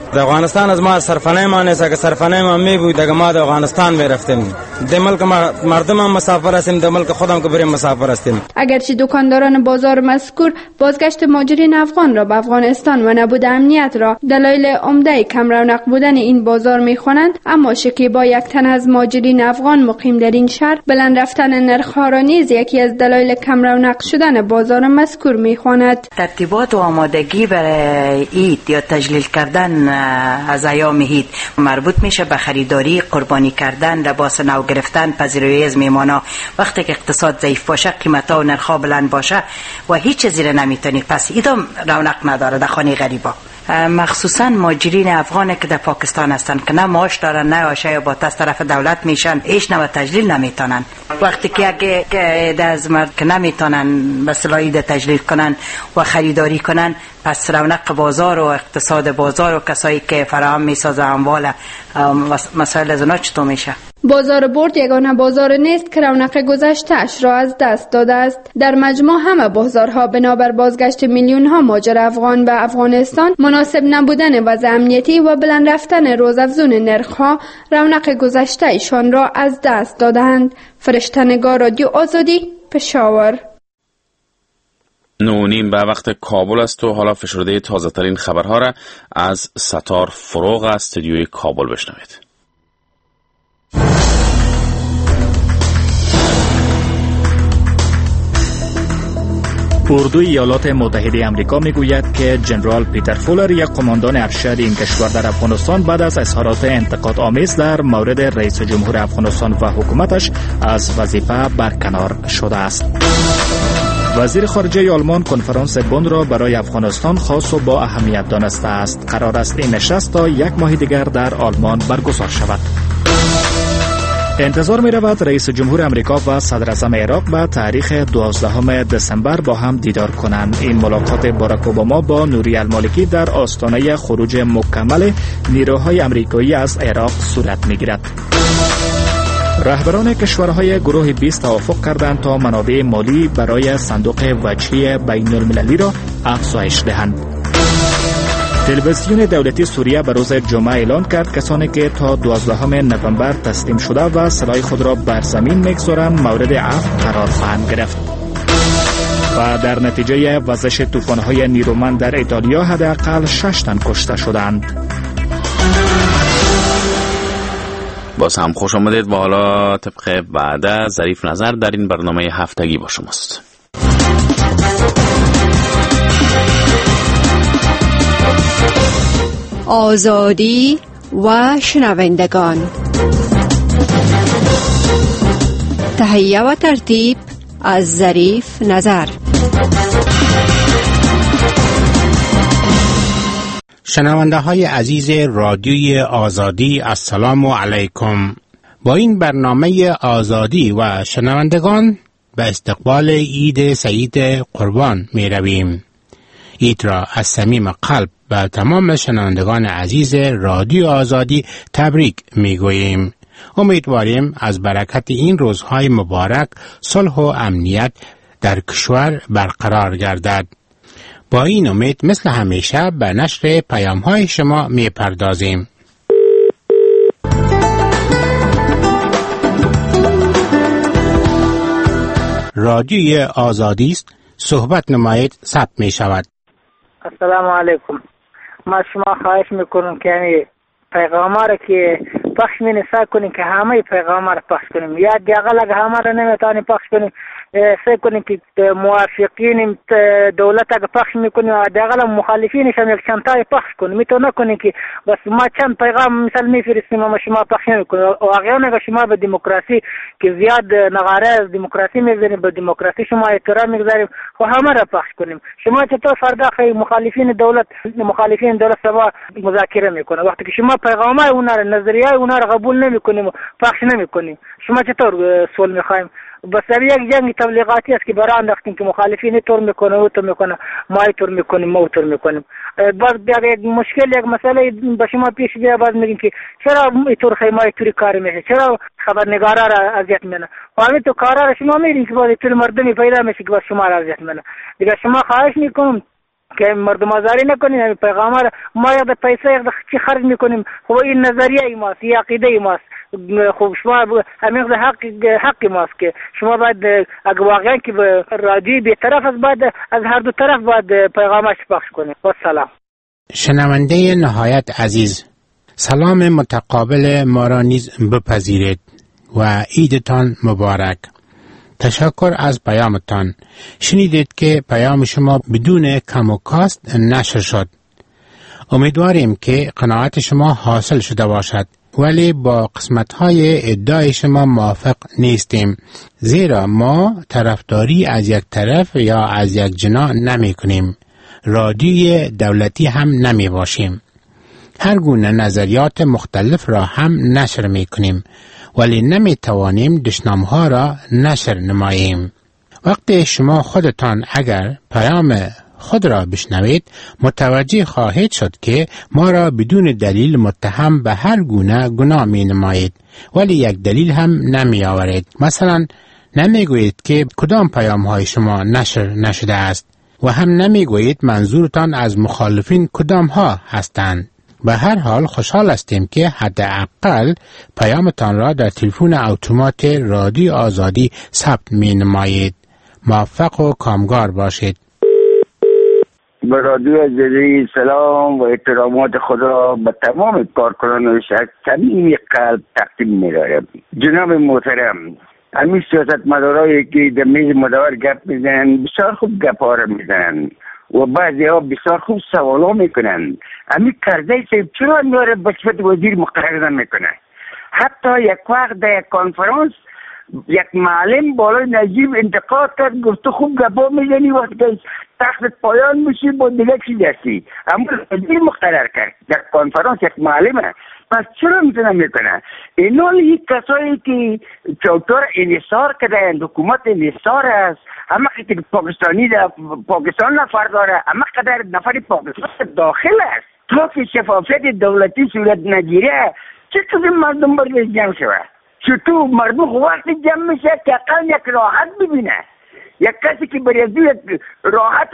در افغانستان از ما سرفنای ما نیست. اگه سرفنای ما می بود اگه ما در افغانستان می رفتیم. در ملک مردم هم مسافر هستیم، در ملک خودم که بریم مسافر هستیم. اگرچه دکانداران بازار مذکور بازگشت مهاجرین افغان را به افغانستان و نبود امنیت را دلایل عمده کم رونق بودن این بازار می‌خوانند، اما شکیبا یک تن از مهاجرین افغان مقیم در این شهر بلند رفتن نرخ‌ها را نیز یکی از دلایل کم رونق شدن بازار مذکور می‌خواند. ترتیبات و آمادگی برای عید یا تجلیل کردن از ایام عید مربوط میشه به خریداری، قربانی کردن، لباس نو گرفتن، پذیرایی از میهمانا. وقتی که اقتصاد ضعیف باشه، قیمتا و نرخ‌ها بلند باشه و هیچ چیزی را نمیتونی، پس ایدم رونق نداره در خانه غریبا. مخصوصا مهاجرین افغان که در پاکستان هستند که نه معاش دارن نه آشای با از طرف دولت میشن، هیچ نوع تجلیل نمیتونن. وقتی که اگه از مرد که نمیتونن به اصطلاح تجلیل کنن و خریداری کنن، پس رونق بازار و اقتصاد بازار و کسایی که فراهم میسازه اموال مسائل از اونا چطور میشه؟ بازار برد یگانه بازار نیست که رونق گذشته‌اش را از دست داده است. در مجموع همه بازارها بنابر بازگشت میلیون ها مهاجر افغان به افغانستان، مناسب نبودن وضع امنیتی و بلند رفتن روزافزون نرخ‌ها رونق گذشته‌شان را از دست دادند. فرشته‌نگار رادیو آزادی، پشاور. نونیم به وقت کابل است و حالا فشرده تازه ترین خبرها را از ستار فروغ از استودیوی کابل بشنوید. اردوی ایالات متحده آمریکا میگوید که جنرال پیتر فولر، یک قماندان ارشد این کشور در افغانستان، بعد از اظهارات انتقاد آمیز در مورد رئیس جمهور افغانستان و حکومتش از وظیفه برکنار شده است. وزیر خارجه آلمان کنفرانس بن را برای افغانستان خاص و با اهمیت دانسته است. قرار است این نشست تا یک ماه دیگر در آلمان برگزار شود. انتظار می رود رئیس جمهور امریکا و صدر اعظم عراق به تاریخ دوازدهم دسامبر با هم دیدار کنند. این ملاقات باراک اوباما با نوری المالکی در آستانه خروج مکمل نیروهای امریکایی از عراق صورت می گیرد. رهبران کشورهای گروه بیست توافق کردند تا منابع مالی برای صندوق وجهی بین المللی را افزایش دهند. تلویزیون دولتی سوریه به روز جمعه اعلان کرد کسانی که تا دوازدهم نوامبر تسلیم شده و سلاح خود را بر زمین میگذارند مورد عفو قرار خواهند گرفت. و در نتیجه وزش طوفان‌های نیرومند در ایتالیا حداقل شش تن کشته شدند. باز هم خوش آمدید و حالا طبق وعده ظریف نظر در این برنامه هفتگی با شماست. آزادی و شنوندگان، تهیه و ترتیب از ظریف نظر. شنونده های عزیز رادیوی آزادی، السلام علیکم. با این برنامه آزادی و شنوندگان به استقبال عید سعید قربان می رویم. عید را از صمیم قلب به تمام شنوندگان عزیز رادیو آزادی تبریک می گوییم. امیدواریم از برکت این روزهای مبارک صلح و امنیت در کشور برقرار گردد. با این امید مثل همیشه به نشر پیام‌های شما می پردازیم. رادیوی آزادی است، صحبت نمایید، ثبت می شود. السلام علیکم. ما شما خواهش میکنم که یعنی پیغام‌ها را که پخش می نسا کنیم که همه پیغام‌ها را پخش کنیم، یا دیگه اگه همه را نمیتونیم پخش کنیم سعی کنیم که موافقین دولت اگه پخش میکنیم و دیگه مخالفینش هم یک چند تای پخش کنیم. میتونه نکنیم که بس ما چند پیغام مثال میفرستیم اما شما پخش نمیکنیم. واقعا اگه شما به دموکراسی که زیاد نغاره از دموکراسی میذاریم، به دموکراسی شما احترام میگذاریم و همه را پخش کنیم. شما چطور فردا خیلی مخالفین دولت مخالفین دولت سبا مذاکره میکنه، وقتی که شما پیغامای اونا را نظریه اونا را قبول نمیکنیم و پخش نمیکنیم، شما چطور سوال میخوایم؟ بس یک جنگ تبلیغاتی است که برای انداختیم که مخالفین طور میکنه او طور میکنه ما طور میکنیم ما طور میکنیم. باز یک مشکل یک مسئله به شما پیش بیاد، باز میگیم که چرا اینطور خیمه اینطوری کار میشه، چرا خبرنگارا را اذیت میکنه و همین تو کارا را شما میرین که باز اینطوری مردمی پیدا میشه که باز شما را اذیت میکنه. دیگه شما خواهش میکنم که مردم آزاری نکنیم. پیغام ما یک پیسه یک چی خرج میکنیم، خب این نظریه ای ماست، این عقیده ای ماست. خب شما همین حق حق ماست که شما باید اگه واقعا که رادیوی بی‌طرف است باید از هر دو طرف باید پیغامش پخش کنیم. با سلام. شنونده نهایت عزیز، سلام متقابل ما را نیز بپذیرید و عیدتان مبارک. تشکر از پیامتان. شنیدید که پیام شما بدون کم و کاست نشر شد. امیدواریم که قناعت شما حاصل شده باشد، ولی با قسمت‌های ادعای شما موافق نیستیم، زیرا ما طرفداری از یک طرف یا از یک جناح نمی کنیم. رادیوی دولتی هم نمی باشیم. هر گونه نظریات مختلف را هم نشر می کنیم، ولی نمی توانیم دشنامها را نشر نماییم. وقتی شما خودتان اگر پیام خود را بشنوید متوجه خواهید شد که ما را بدون دلیل متهم به هر گونه گناه می نمایید، ولی یک دلیل هم نمی آورید. مثلا نمی گویید که کدام پیام های شما نشر نشده است و هم نمی گویید منظورتان از مخالفین کدام ها هستند. به هر حال خوشحال هستیم که حداقل پیامتان را در تلفن اتومات رادیو آزادی ثبت می نمایید. موفق و کامگار باشید. به رادیو آزادی سلام و احترامات خود را به تمام کارکنان و از صمیم قلب تقدیم می دارم. جناب محترم، همین سیاستمدارایی که در میز مدور گپ میزنن بسیار خوب گپ ها را میزنن و بعضی ها بسیار خوب سوالا میکنن. همین کرزی صاحب چرا میاره به صفت وزیر مقرر نمیکنه؟ حتی یک وقت در یک کنفرانس یک معلم بالای نجیب انتقاد کرد، گفت تو خوب گپا میزنی وقتی که تخت پایان میشی با دیگه چی دستی، اما وزیر مقرر کرد در کنفرانس یک معلمه. پس چرا میتونه میکنه؟ اینا یک کسایی که چوتور انحصار کردن، حکومت انحصار است، اما که پاکستانی در پاکستان نفر داره، اما قدر نفر پاکستان داخل است. تا که شفافیت دولتی صورت نگیره چطور مردم باید جمع شود؟ چطور مردم وقتی جمع میشه که اقل یک راحت ببینه؟ یک کسی که برای یک راحت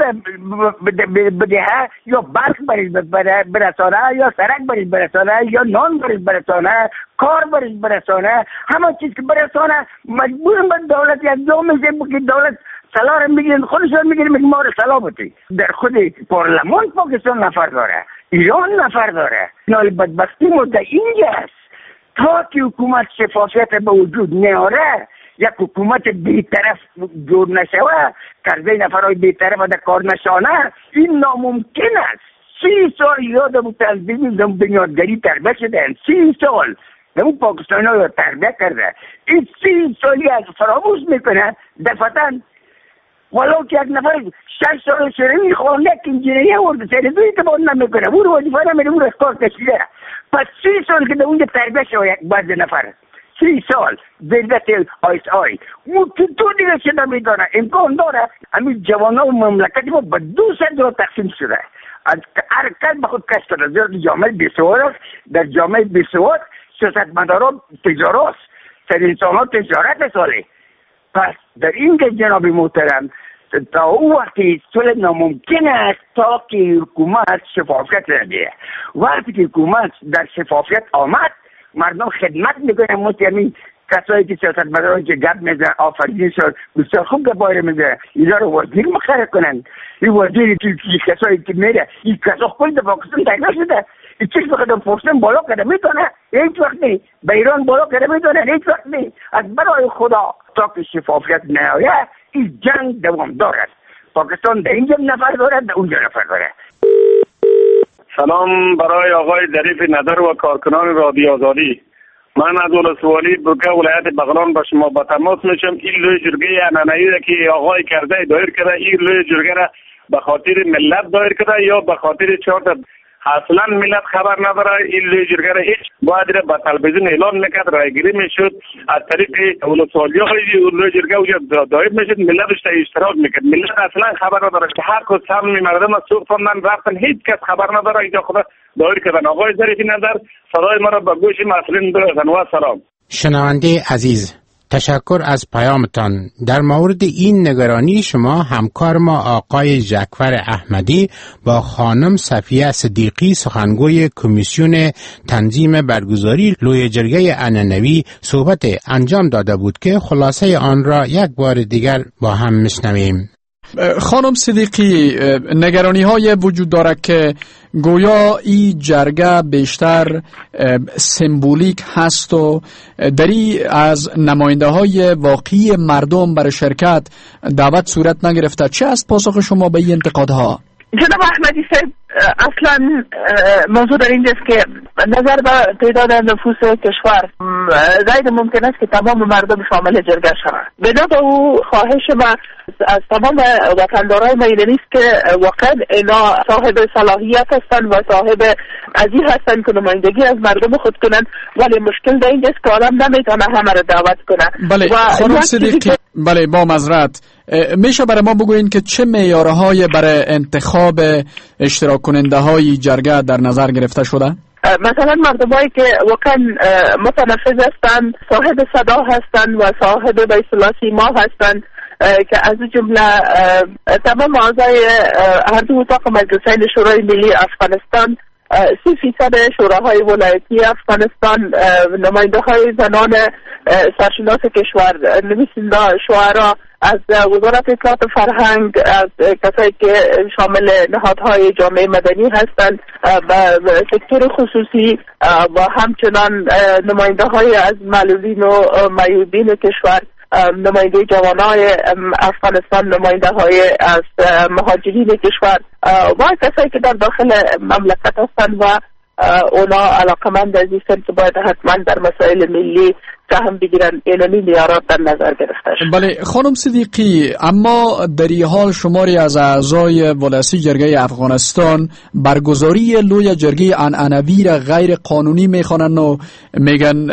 بده یا برق بریز برسانه یا سرک بریز برسانه یا نان بریز برسانه، کار بریز برسانه، همه چیز که برسانه مجبور به دولت یک جا میشه که دولت سلا رو میگیرن، خودشون میگیرن میگه ما رو سلا بودی. در خود پارلمان پاکستان نفر داره، ایران نفر داره. نال بدبختی مدت اینجاست تا که حکومت شفافیت به وجود نیاره، یک حکومت بی‌طرف جور نشوه، کرزی نفرهای بی‌طرف در کار نشانه، این ناممکن است. سی سال یادم تنظیم بنیادگری تربیت شدن، سی سال نمون پاکستانی ها تربیت کرده، این سی سالی از فراموش میکنه دفتن. ولو که یک نفر شش سال شرمی خوانده که انجینری ورده سریزوی اعتبار نمیکنه، او رو وظیفه نمیده، او رو اخکار کشیده. پس سی سال که در اونجا تربیت شده یک بعض نفر، سی سال ذلت آیس آی او تو تو دیگه شده میدانه امکان داره. همین جوان ها و مملکت ما به دو ست را تقسیم شده، از هر کس به خود کش کرده. در جامعه بیسواد است، در جامعه بیسواد سیاستمداران تجارت، سر انسان ها تجارت ساله. پس در این که جناب محترم تا او وقتی صلح ناممکن است تا که حکومت شفافیت رده. وقتی که حکومت در شفافیت آمد مردم خدمت میکنه. مطمئن کسایی که سیاستمداران که گپ میزنن آفرین شد بسیار خوب گپای میزنن، اینا رو وزیر مقرر کنن. این وزیری که کسایی که میره این کسا خود پاکستان تگاه شده، این چیز بخواد پاکستان بالا کرده میتونه هیچ وقت نی، به ایران بالا کرده میتونه هیچ وقت نی. از برای خدا تا که شفافیت نیاید این جنگ دوام دارد. پاکستان در اینجا نفر دارد، در اونجا نفر دارد. سلام برای آقای ظریف نظر و کارکنان رادیو آزادی. من از ولسوالی برکه ولایت بغلان با شما با تماس میشم. این لوی جرگه انانایی را که آقای کرزی دایر کرده، این لوی جرگه را به خاطر ملت دایر کرده یا به خاطر چهار تا اصلا ملت خبر نداره؟ این لوی جرگه را هیچ باید را به تلویزیون اعلان میکرد، رایگیری میشد از طریق ولسوالی های لوی جرگه اونجا دایر میشد، ملت اشتا اشتراک میکرد. ملت اصلا خبر نداره که هر کس هم مردم از سوق خوندن رفتن، هیچ کس خبر نداره. اینجا خدا دایر کردن. آقای ظریف نظر صدای ما را به گوش مسئولین برسن و سلام. شنونده عزیز، تشکر از پیامتان. در مورد این نگرانی شما همکار ما آقای جعفر احمدی با خانم صفیه صدیقی سخنگوی کمیسیون تنظیم برگزاری لوی جرگه عنعنوی صحبت انجام داده بود که خلاصه آن را یک بار دیگر با هم میشنویم. خانم صدیقی، نگرانی های وجود دارد که گویا این جرگه بیشتر سمبولیک هست و دری از نماینده های واقعی مردم برای شرکت دعوت صورت نگرفته. چه است پاسخ شما به این انتقادها؟ جناب احمدی صاحب، اصلا موضوع در اینجاست که نظر به تعداد نفوس کشور غیر ممکن است که تمام مردم شامل جرگه شوند. بنا به او خواهش ما از تمام وطندارای ما این است که واقعا اینا صاحب صلاحیت هستند و صاحب ازی هستند که نمایندگی از مردم خود کنند، ولی مشکل در اینجاست که آدم نمیتونه همه را دعوت کنه. بله خانم صدیقی، بله با معذرت، میشه برای ما بگوین که چه معیارهای برای انتخاب اشتراک کننده های جرگه در نظر گرفته شده؟ مثلا مردمایی که واقعا متنفذ هستند، صاحب صدا هستند و صاحب به اصطلاح سیما هستند که از جمله تمام اعضای هر دو اتاق مجلسین شورای ملی افغانستان، سی فیصد شوراهای ولایتی افغانستان، نماینده های زنان سرشناس کشور، نویسنده، شاعران از وزارت اطلاعات فرهنگ، از کسایی که شامل نهادهای جامعه مدنی هستند و سکتور خصوصی و همچنان نماینده های از معلولین و معیوبین کشور، نماینده جوانای افغانستان، نماینده های از مهاجرین کشور و کسایی که در داخل مملکت هستند و اونا علاقمند از این که باید حتما در مسائل ملی سهم بگیرن. اینمی میارات در نظر گرفته شد. بله خانم صدیقی، اما در این حال شماری از اعضای ولسی جرگه افغانستان برگزاری لوی جرگه عنعنوی را غیر قانونی میخوانند و میگن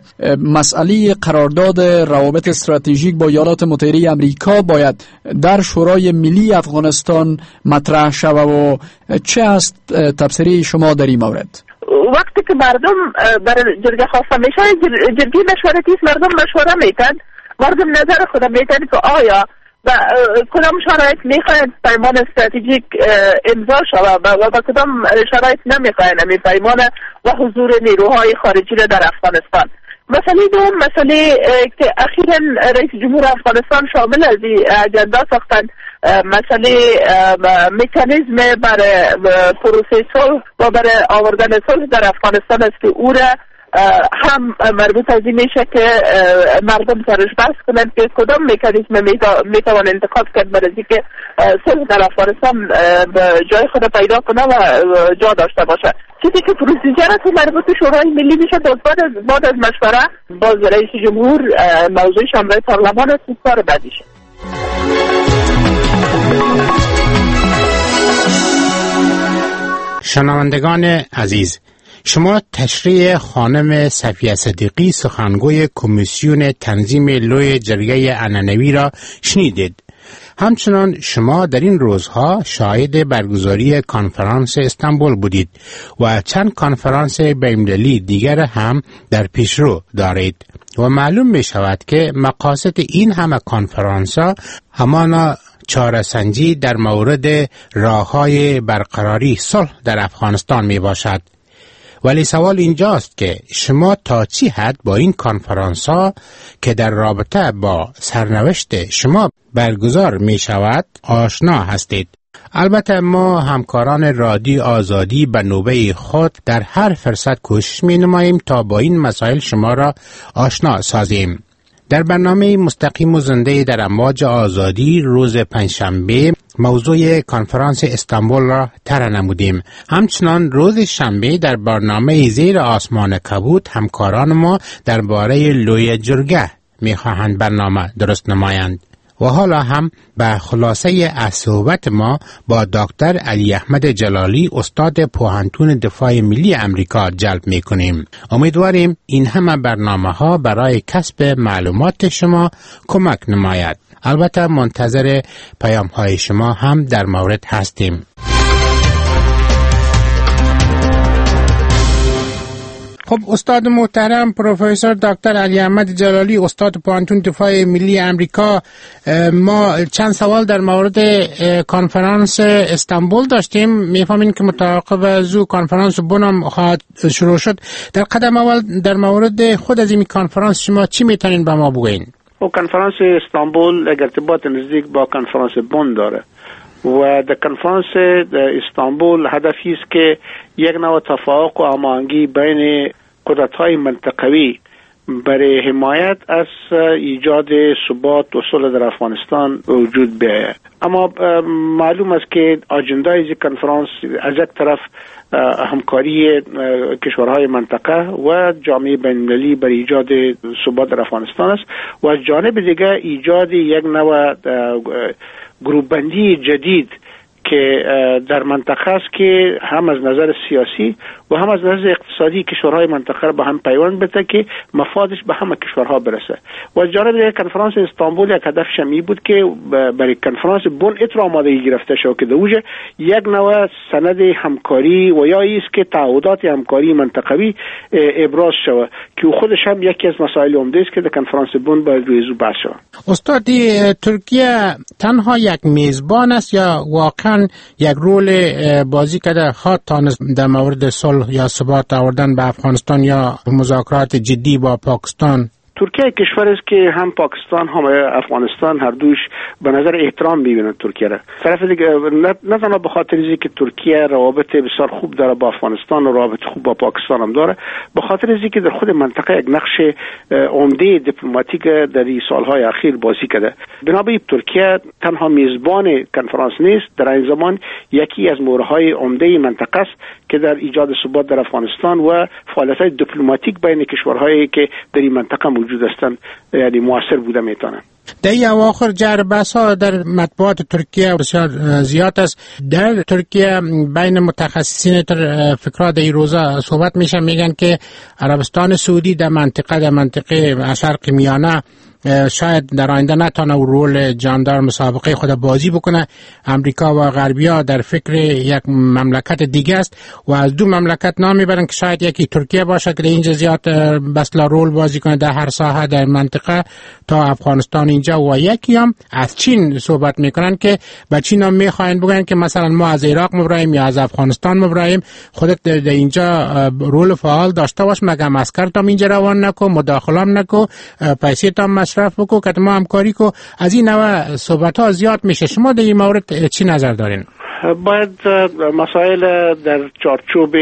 مسئله قرارداد روابط استراتژیک با ایالات متحده آمریکا باید در شورای ملی افغانستان مطرح شود و چه است تفسیر شما در این مورد؟ وقتی که مردم برای جرگه خواسته میشه، جرگه مشورتی است، مردم مشوره میتن، مردم نظر خود میتن که آیا و کدام شرایط میخواین پیمان استراتژیک امضا شود و با کدام شرایط نمیخواین همین پیمان و حضور نیروهای خارجی را در افغانستان. مسئله دوم، مسئله که اخیراً رئیس جمهور افغانستان شامل از این اجندا ساختن، مسئله مکانیزم برای پروسه صلح و برای آوردن صلح در افغانستان است که او را هم مربوط از این میشه که مردم سرش بحث کنند که کدام مکانیزم میتوان انتخاب کرد برای اینکه صلح در افغانستان جای خود پیدا کنه و جا داشته باشه. چیزی که پروسیجرات مربوط شورای ملی میشه بعد از بعد از مشوره باز رئیس جمهور موضوع شماره پارلمان است که کار بعدیشه. شنوندگان عزیز، شما تشریح خانم صفیه صدیقی سخنگوی کمیسیون تنظیم لوی جرگه عنعنوی را شنیدید. همچنان شما در این روزها شاهد برگزاری کنفرانس استانبول بودید و چند کنفرانس بین‌المللی دیگر هم در پیشرو دارید و معلوم می شود که مقاصد این همه کنفرانس ها همانا چاره‌سنجی در مورد راه‌های برقراری صلح در افغانستان می باشد. ولی سوال اینجاست که شما تا چی حد با این کنفرانس ها که در رابطه با سرنوشت شما برگزار می شود آشنا هستید؟ البته ما همکاران رادیو آزادی به نوبه خود در هر فرصت کوشش می نماییم تا با این مسائل شما را آشنا سازیم. در برنامه مستقیم و زنده در امواج آزادی روز پنجشنبه موضوع کنفرانس استانبول را طرح نمودیم. همچنان روز شنبه در برنامه زیر آسمان کبود همکاران ما درباره لوی جرگه می‌خواهند برنامه درست نمایند. و حالا هم به خلاصه از صحبت ما با دکتر علی احمد جلالی استاد پوهنتون دفاع ملی امریکا جلب می کنیم. امیدواریم این همه برنامه ها برای کسب معلومات شما کمک نماید. البته منتظر پیام های شما هم در مورد هستیم. خب استاد محترم پروفسور دکتر علی احمد جلالی، استاد پانتون دفاع ملی امریکا، ما چند سوال در مورد کنفرانس استانبول داشتیم. میفهمین که متعاقب از او کنفرانس بن خواهد شروع شد. در قدم اول در مورد خود از این کنفرانس شما چی میتونین به ما بگوین؟ و کنفرانس استانبول ارتباط نزدیک با کنفرانس بن داره و در کنفرانس استانبول هدفی است که یک نوع توافق و هماهنگی بین قدرت‌های منطقوی برای حمایت از ایجاد ثبات و صلح در افغانستان وجود بیاید. اما معلوم است که اجندای این کنفرانس از یک طرف همکاری کشورهای منطقه و جامعه بین‌المللی برای ایجاد ثبات در افغانستان است و از جانب دیگر ایجاد یک نوع گروه‌بندی جدید که در منطقه است که هم از نظر سیاسی و هم از نظر اقتصادی کشورهای منطقه را به هم پیوند بده که مفادش به همه کشورها برسه. و از جانب دیگر کنفرانس استانبول یک هدف شمی بود که برای کنفرانس بن اتر آمادگی گرفته شد که دوجه یک نوع سند همکاری و یا ایست که تعهدات همکاری منطقوی ابراز شود که خودش هم یکی از مسائل عمده است که در کنفرانس بن باید روی او بحث شود. استاد، ترکیه تنها یک میزبان است یا واقعا یک رول بازی کرده خواهد تانست در مورد صلح یا ثبات آوردن به افغانستان یا مذاکرات جدی با پاکستان؟ ترکیه کشور است که هم پاکستان هم افغانستان هر دوش به نظر احترام می‌بینند ترکیه را. طرف دیگه نه تنها به خاطر اینکه ترکیه روابط بسیار خوب داره با افغانستان و روابط خوب با پاکستان هم داره، به خاطر اینکه در خود منطقه یک نقش عمده دیپلماتیک در این سالهای اخیر بازی کرده. بنابراین ترکیه تنها میزبان کنفرانس نیست، در این زمان یکی از مورهای عمده منطقه است که در ایجاد ثبات در افغانستان و فعالیت‌های دیپلماتیک بین کشورهایی که در این منطقه موجود هستند یعنی موثر بوده میتونن. در این اواخر جر بحث ها در مطبوعات ترکیه بسیار زیاد است. در ترکیه بین متخصصین فکرها در این روزا صحبت میشه، میگن که عربستان سعودی در منطقه در منطقه شرق میانه شاید در آینده نتونه رول جاندار مسابقه خود بازی بکنه. امریکا و غربیا در فکر یک مملکت دیگه است و از دو مملکت نام میبرن که شاید یکی ترکیه باشه که در اینجا زیاد بسلا رول بازی کنه در هر ساحه در منطقه تا افغانستان اینجا، و یکی هم از چین صحبت میکنن که به چین هم میخواین بگن که مثلا ما از عراق مبرایم یا از افغانستان مبرایم، خودت در اینجا رول فعال داشته باش، مگه عسکر تام اینجا روان نکو، مداخله نکو، پیسې تام مصرف وکړو، که ما همکاری کو. از این نوع صحبت ها زیاد میشه. شما در این مورد چی نظر دارین؟ باید مسائل در چارچوب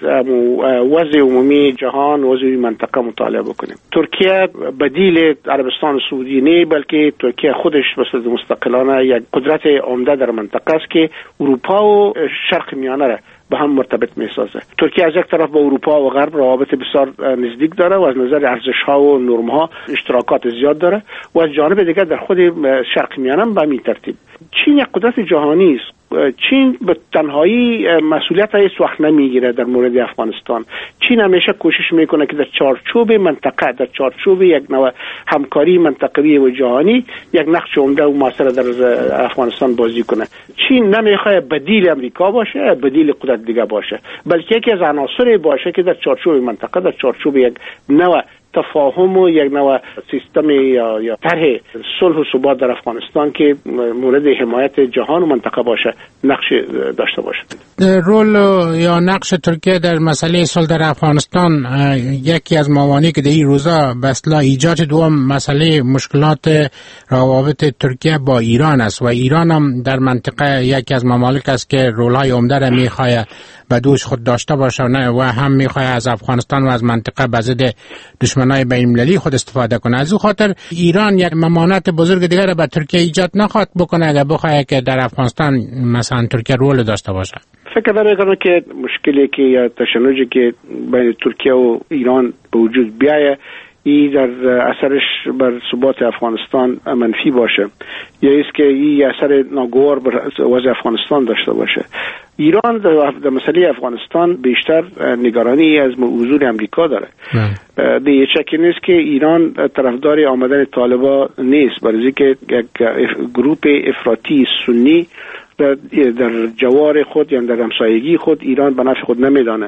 وضع عمومی جهان وضع منطقه مطالعه بکنیم. ترکیه بدیل عربستان سعودی نه، بلکه ترکیه خودش بصورت مستقلانه یک قدرت عمده در منطقه است که اروپا و شرق میانه را به هم مرتبط میسازه. ترکیه از یک طرف با اروپا و غرب روابط بسیار نزدیک داره و از نظر ارزش ها و نرم ها اشتراکات زیاد داره و از جانب دیگر در خود شرق میانه به همین ترتیب. چین یک قدرت جهانی است. چین به تنهایی مسئولیت هیچ وقت نمیگیره در مورد افغانستان. چین همیشه کوشش میکنه که در چارچوب منطقه، در چارچوب یک نوع همکاری منطقوی و جهانی یک نقش عمده و موثر در افغانستان بازی کنه. چین نمیخواد بدیل امریکا باشه، بدیل قدرت دیگه باشه، بلکه یکی از عناصری باشه که در چارچوب منطقه، در چارچوب یک نوع تفاهم و یک نوع سیستم یا یا طرح صلح و ثبات در افغانستان که مورد حمایت جهان و منطقه باشه نقش داشته باشه. رول یا نقش ترکیه در مسئله صلح در افغانستان یکی از موانعی که در این روزا به اصطلاح ایجاد دوم مسئله مشکلات روابط ترکیه با ایران است و ایران هم در منطقه یکی از ممالک است که رول‌های عمده را می‌خواهد به دوش خود داشته باشه و هم می‌خواهد از افغانستان و از منطقه به ضد دشمنای بین‌المللی خود استفاده کنه. از او خاطر ایران یک ممانعت بزرگ دیگر را به ترکیه ایجاد نخواهد بکنه اگر بخواهد که در افغانستان مثلا ترکیه رول داشته باشه. فکر می‌کنم که مشکلی که یا تشنجی که بین ترکیه و ایران به وجود بیاید ای در اثرش بر ثبات افغانستان منفی باشه یا است که ای اثر ناگوار بر وضع افغانستان داشته باشه. ایران در مسئله افغانستان بیشتر نگرانی از حضور امریکا داره. دیگه شکی نیست که ایران طرفدار آمدن طالبان نیست، برای اینکه یک گروه افراطی سنی در, در جوار خود یا در همسایگی خود ایران به نفع خود نمیدانه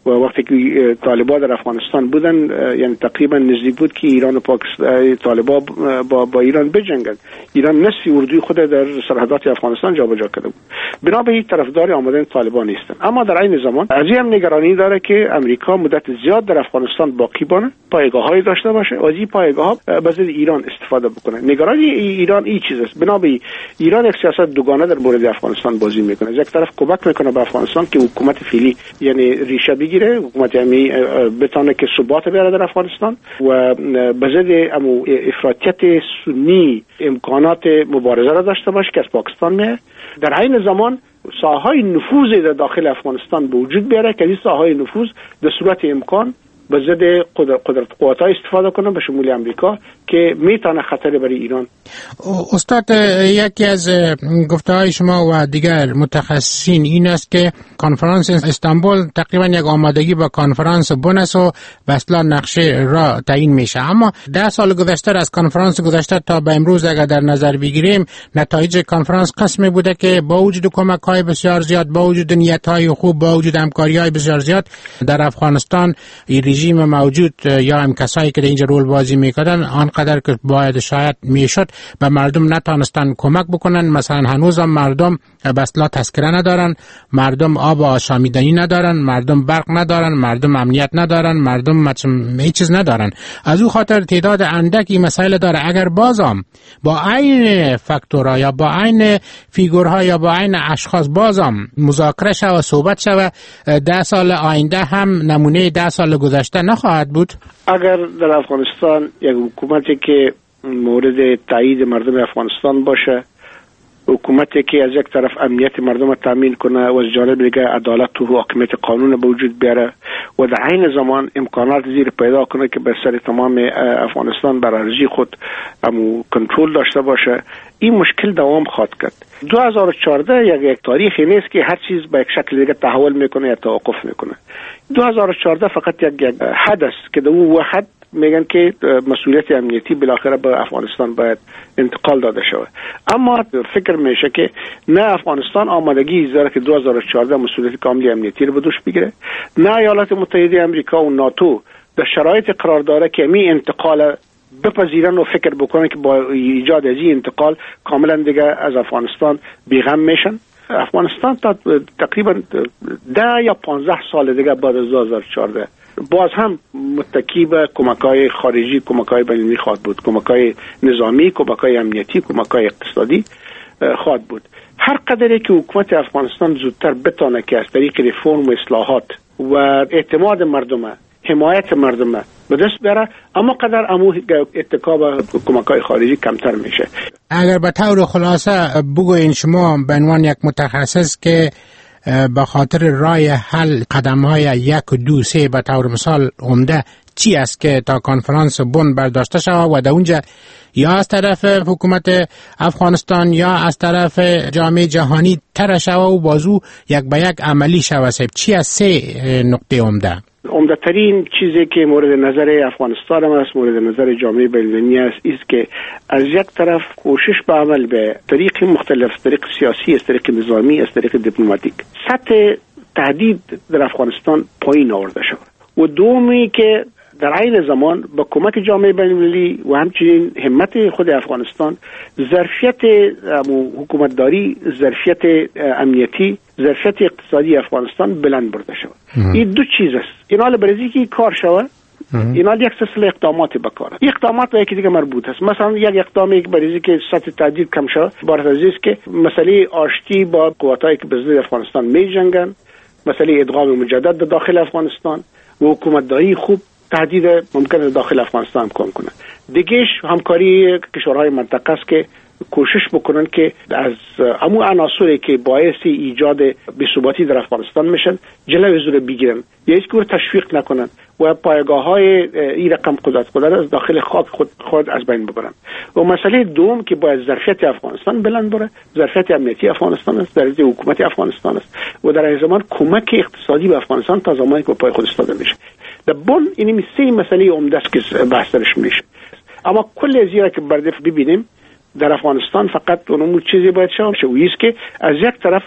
و وقتی که طالبان در افغانستان بودن یعنی تقریبا نزدیک بود که ایران و پاکستان طالبان با با ایران بجنگن. ایران نصف اردوی خود در سرحدات افغانستان جابجا کرده بود. بنابراین طرفدار آمدن طالبان نیستن. اما در این زمان از این نگرانی داره که امریکا مدت زیاد در افغانستان باقی بانه، پایگاه‌هایی داشته باشه و از این پایگاه‌ها به ضد ایران استفاده بکنه. نگرانی ایران این چیز است. بنابراین ایران یک سیاست دوگانه در مورد افغانستان بازی میکنه. از یک طرف کمک میکنه به افغانستان که حکومت فعلی یعنی ریشه بگیره، حکومت یعنی بتونه که ثبات بیاره در افغانستان و به ضد امو افراطیت سنی امکانات مبارزه را داشته باشه که از پاکستان میاد. در عین زمان ساحهای نفوذ در داخل افغانستان به وجود بیاره که این ساحهای نفوذ در صورت امکان به ضد قدرت قوت‌ها استفاده کنه به شمول امریکا که میتونه خطر برای ایران. استاد، یکی از گفته‌های شما و دیگر متخصصین این است که کنفرانس استانبول تقریبا یک آمادگی با کنفرانس بن است و اصلا نقشه را تعیین میشه. اما ده سال گذشته از کنفرانس گذشته تا به امروز اگر در نظر بگیریم نتایج کنفرانس قسمی بوده که با وجود کمک‌های بسیار زیاد، با وجود نیت‌های خوب، با وجود همکاری‌های بسیار زیاد در افغانستان رژیم موجود یا هم کسایی که در اینجا رول بازی میکردن آنقدر که باید شاید میشد به مردم نتانستن کمک بکنن. مثلا هنوز هم مردم بسلا تذکره ندارن، مردم آب آشامیدنی ندارن، مردم برق ندارن، مردم امنیت ندارن، مردم هیچ چیز ندارن. از او خاطر تعداد اندکی مسائل داره. اگر بازم با عین فاکتورها یا با عین فیگورها یا با عین اشخاص بازم مذاکره شود و صحبت شود، ده سال آینده هم نمونه ده سال گذشته نخواهد بود. اگر در افغانستان یک حکومتی که مورد تایید مردم افغانستان باشه، حکومتی که از یک طرف امنیت مردم تامین کنه و از جانب دیگه عدالت و حاکمیت قانون به وجود بیاره و در عین زمان امکانات زیر پیدا کنه که به سر تمام افغانستان بر ارضی خود امو کنترل داشته باشه، این مشکل دوام خواهد کرد. دو هزار و چهارده یک یک تاریخی نیست که هر چیز به یک شکل دیگه تحول میکنه یا توقف میکنه. دو هزار و چهارده فقط یک یک حدث که در اون واحد میگن که مسئولیت امنیتی بالاخره به افغانستان باید انتقال داده شود. اما فکر میشه که نه افغانستان آمادگی داره که دو هزار و چهارده مسئولیت کاملی امنیتی رو به دوش بگیره، نه ایالات متحده آمریکا و ناتو در شرایط قرار داره که می انتقال بپذیرن و فکر بکنن که با ایجاد از این انتقال کاملا دیگه از افغانستان بیغم میشن. افغانستان تا تقریبا ده یا پانزده سال دیگه بعد از دو هزار و چهارده باز هم متکی به کمک‌های خارجی، کمک‌های بین‌المللی خواهد بود، کمک‌های نظامی، کمک‌های امنیتی، کمک‌های اقتصادی خواهد بود. هر قدری که حکومت افغانستان زودتر بتونه که از طریق ریفرم و اصلاحات و اعتماد مردم، حمایت مردم به دست بیاره، اما قدر امو اتکا به کمک‌های خارجی کمتر میشه. اگر به طور خلاصه بگوین شما به عنوان یک متخصص که به خاطر رای حل قدم‌های یک و دو سه به طور مثال عمده چی است که تا کنفرانس بن برداشته شود و در اونجا یا از طرف حکومت افغانستان یا از طرف جامعه جهانی تر شود و بازو یک به یک عملی شود؟ چی از سه نقطه عمده؟ عمده ترین چیزی که مورد نظر افغانستان هم است، مورد نظر جامعه بین‌المللی است، است که از یک طرف کوشش به عمل به طریق مختلف، طریق سیاسی، از طریق نظامی، از طریق دیپلماتیک سطح تهدید در افغانستان پایین آورده شود و دومی که در عین زمان با کمک جامعه بین‌المللی و همچنین همت خود افغانستان ظرفیت حکومتداری، ظرفیت امنیتی، ظرفیت اقتصادی افغانستان بلند برده شود. این دو چیز است. اینا برای که کار شود، اینا یک سلسله اقدامات بکاره. اقدامات به یکی دیگه مربوط است. مثلا یک اقدامی که برای که سطح تهدید کم شود، بر اساس که مسئله آشتی با قوتایی که به ضد افغانستان می‌جنگند، مسئله ادغام مجدد در داخل افغانستان و حکومتداری خوب تهدید ممکن داخل افغانستان کم کنه. دیگهش همکاری کشورهای منطقه است که کوشش بکنن که از همون عناصری که باعث ایجاد بی‌ثباتی در افغانستان میشن جلوی زور بگیرن، یا هیچ گونه تشویق نکنن و پایگاه‌های این رقم قدرت قدرت از داخل خاک خود خود از بین ببرن. و مسئله دوم که باید ظرفیت افغانستان بلند بره، ظرفیت امنیتی افغانستان است، ظرفیت حکومت افغانستان است و در این زمان کمک اقتصادی به افغانستان تا زمانی که پای خود ایستاده میشه. در بن این سه مسئله عمده است که بحث درش میشه. اما کل از اینا که برده ببینیم در افغانستان فقط اونمون چیزی باید شامشه و ایست که از یک طرف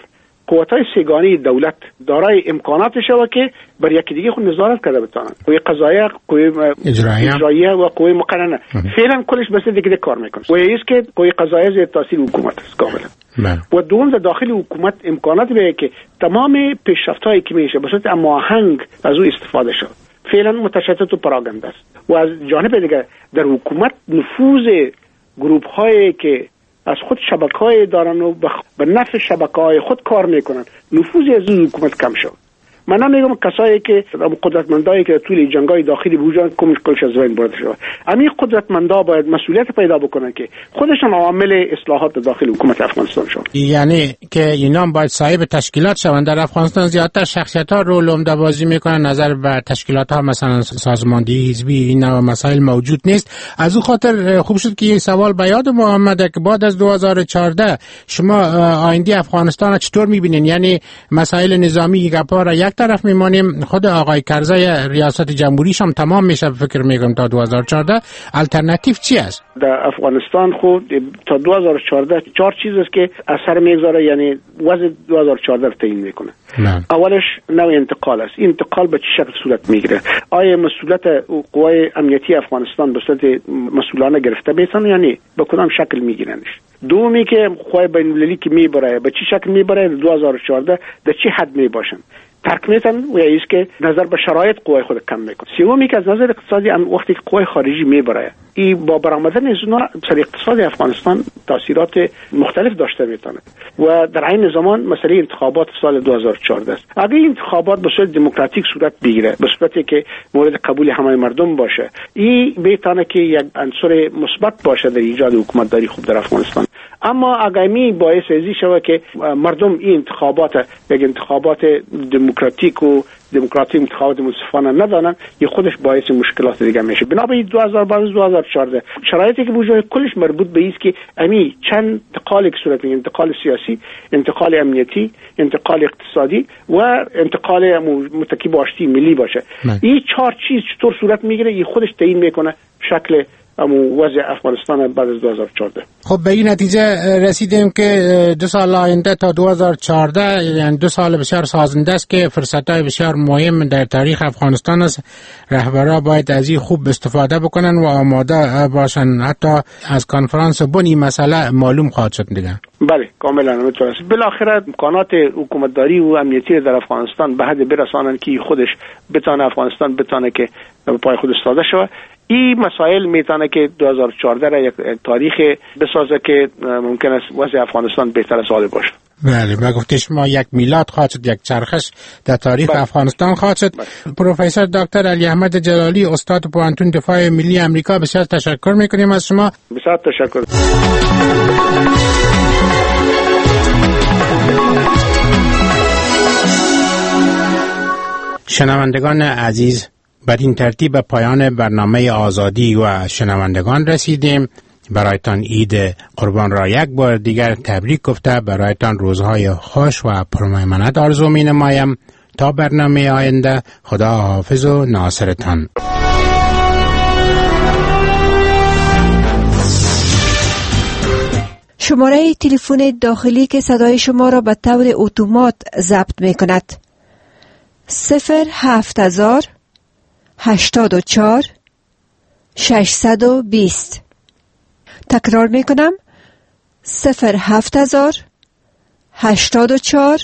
قوت‌های سگانی دولت دارای امکانات شود که بر یکی دیگه خود نظارت کرده بتانند. قوه قضاییه، قوه اجراییه و قوه مقننه فعلا کلش بس دیگه کار میکنه. و است که قوه قضاییه زیر تاثیر حکومت است کاملا. و دوم در داخل حکومت امکانات به که تمام پیشرفت‌هایی که میشه به صورت هماهنگ از او استفاده شد. فعلا متشتت و پراگنده است. و از جانب دیگه در حکومت نفوذ گروه‌هایی که از خود شبکه‌های دارن و به نفع شبکه‌های خود کار میکنن، نفوذی از این حکومت کم شد. من نمیگم کسایی که قدرتمندایی که طول جنگ‌های داخلی بوجان کمش کلش از بین برده شد. همین قدرتمندا باید مسئولیت پیدا بکنن که خودشان عامل اصلاحات داخل حکومت افغانستان شد. یعنی که اینا باید صاحب تشکیلات شوند. در افغانستان زیادتر شخصیت‌ها رول عمده بازی میکنن، نظر به تشکیلات‌ها مثلا سازماندهی حزبی این نوع مسائل موجود نیست. از اون خاطر خوب شد که این سوال به یاد ما آمده که بعد از دو هزار و چهارده شما آینده افغانستان چطور می‌بینین؟ یعنی مسائل نظامی گپا را یک طرف میمانیم، خود آقای کرزی ریاست جمهوریش هم تمام میشه فکر میکنم تا دو هزار و چهارده. الटरनेटिव چی است در افغانستان؟ خود تا دو هزار و چهارده چهار چیز است که اثر میگذاره، یعنی وضع دو هزار و چهارده رو تعیین میکنه. نه. اولش نوع انتقال است. انتقال به چه شکل صورت میگیره؟ آیا مسئولیت قوای امنیتی افغانستان به صورت مسئولانه گرفته میشن یعنی به کدام شکل میگیرنش؟ دومی که قوای بین المللی که میبره به چه شکل میبره؟ دو هزار و چهارده در چه حد میباشن؟ ترک میتن و یا ایست که نظر به شرایط قوای خود کم میکن. سومی که از نظر اقتصادی وقتی که قوای خارجی میبره ای با برآمدن از اونا سر اقتصاد افغانستان تاثیرات مختلف داشته میتونه و در عین زمان مسئله انتخابات سال دو هزار و چهارده است. اگه انتخابات به صورت دموکراتیک صورت بگیره، به صورتی که مورد قبول همه مردم باشه، این میتونه که یک عنصر مثبت باشه در ایجاد حکومتداری خوب در افغانستان. اما اگه می باعث ازی شوه که مردم این انتخابات یک انتخابات دموکراتیک و دموکراتی انتخابات منصفانه ندانن، یه خودش باعث مشکلات دیگه میشه. بنابراین دو هزار و بازده دو هزار و چهارده شرایطی که وجود کلش مربوط به است که امی چند انتقالی که صورت میگیره، انتقال سیاسی، انتقال امنیتی، انتقال اقتصادی و انتقال متکی باشتی ملی باشه. این چهار چیز چطور صورت میگیره این خودش تعیین میکنه شکل امو وضع افغانستان بعد از دو هزار و چهارده. خب به این نتیجه رسیدیم که دو سال آینده تا دو هزار و چهارده یعنی دو سال بسیار سازنده است که فرصت‌های بسیار مهم در تاریخ افغانستان است. رهبران باید از این خوب استفاده بکنن و آماده باشن. حتی از کنفرانس بن این مسئله معلوم خواهد شد دیگه. بله کاملا همینطور است. بالاخره امکانات حکومتداری و امنیتی در افغانستان به حد برسانن که خودش بتونه افغانستان بتونه که به پای خود استاده شود. این مسائل میتونه که دو هزار و چهارده را یک تاریخ بسازه که ممکن است وضع افغانستان بهتر از حال باشه. بله، ما گفتیم شما یک میلاد خواهد شد، یک چرخش در تاریخ بله. افغانستان خواهد شد. پروفسور دکتر علی احمد جلالی، استاد پوهنتون دفاع ملی امریکا، بسیار تشکر میکنیم از شما. بسیار تشکر. شنوندگان عزیز، بر این ترتیب به پایان برنامه آزادی و شنوندگان رسیدیم. برایتان عید قربان را یک بار دیگر تبریک گفته برایتان روزهای خوش و پرمیمنت آرزو می نمایم. تا برنامه آینده، خدا حافظ و ناصرتان. شماره تلفن داخلی که صدای شما را به طور اتومات ضبط می کند صفر هفت هزار هشتاد و چهار ششصد و بیست. تکرار می کنم صفر هفت هزار هشتاد و چهار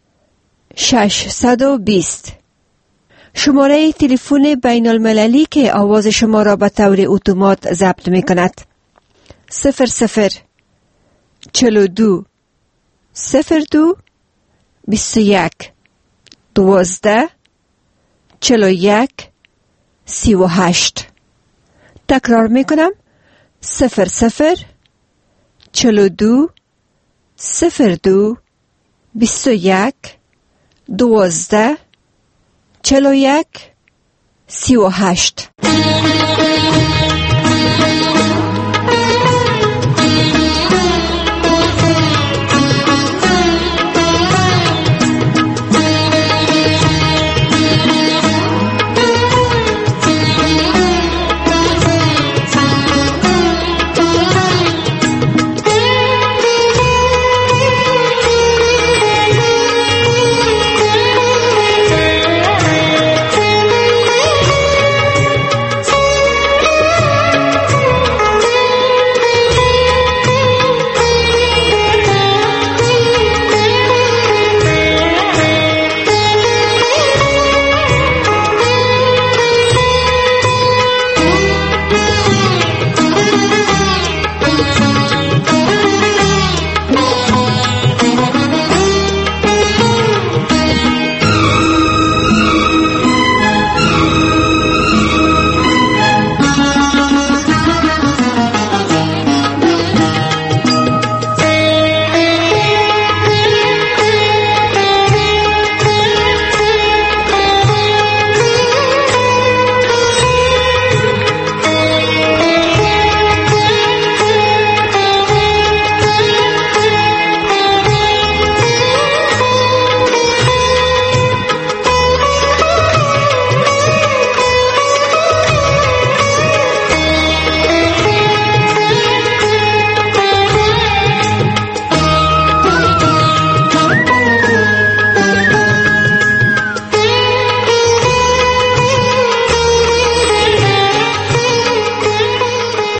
ششصد و بیست. شماره تلفن بین المللی که آواز شما را به طور اتومات ضبط می کند صفر صفر چهل و دو صفر دو بیست و یک دوازده چهل و یک سی و هشت. تکرار می کنم صفر صفر چهل و دو صفر دو بیست و یک دوازده چهل و یک سی و هشت.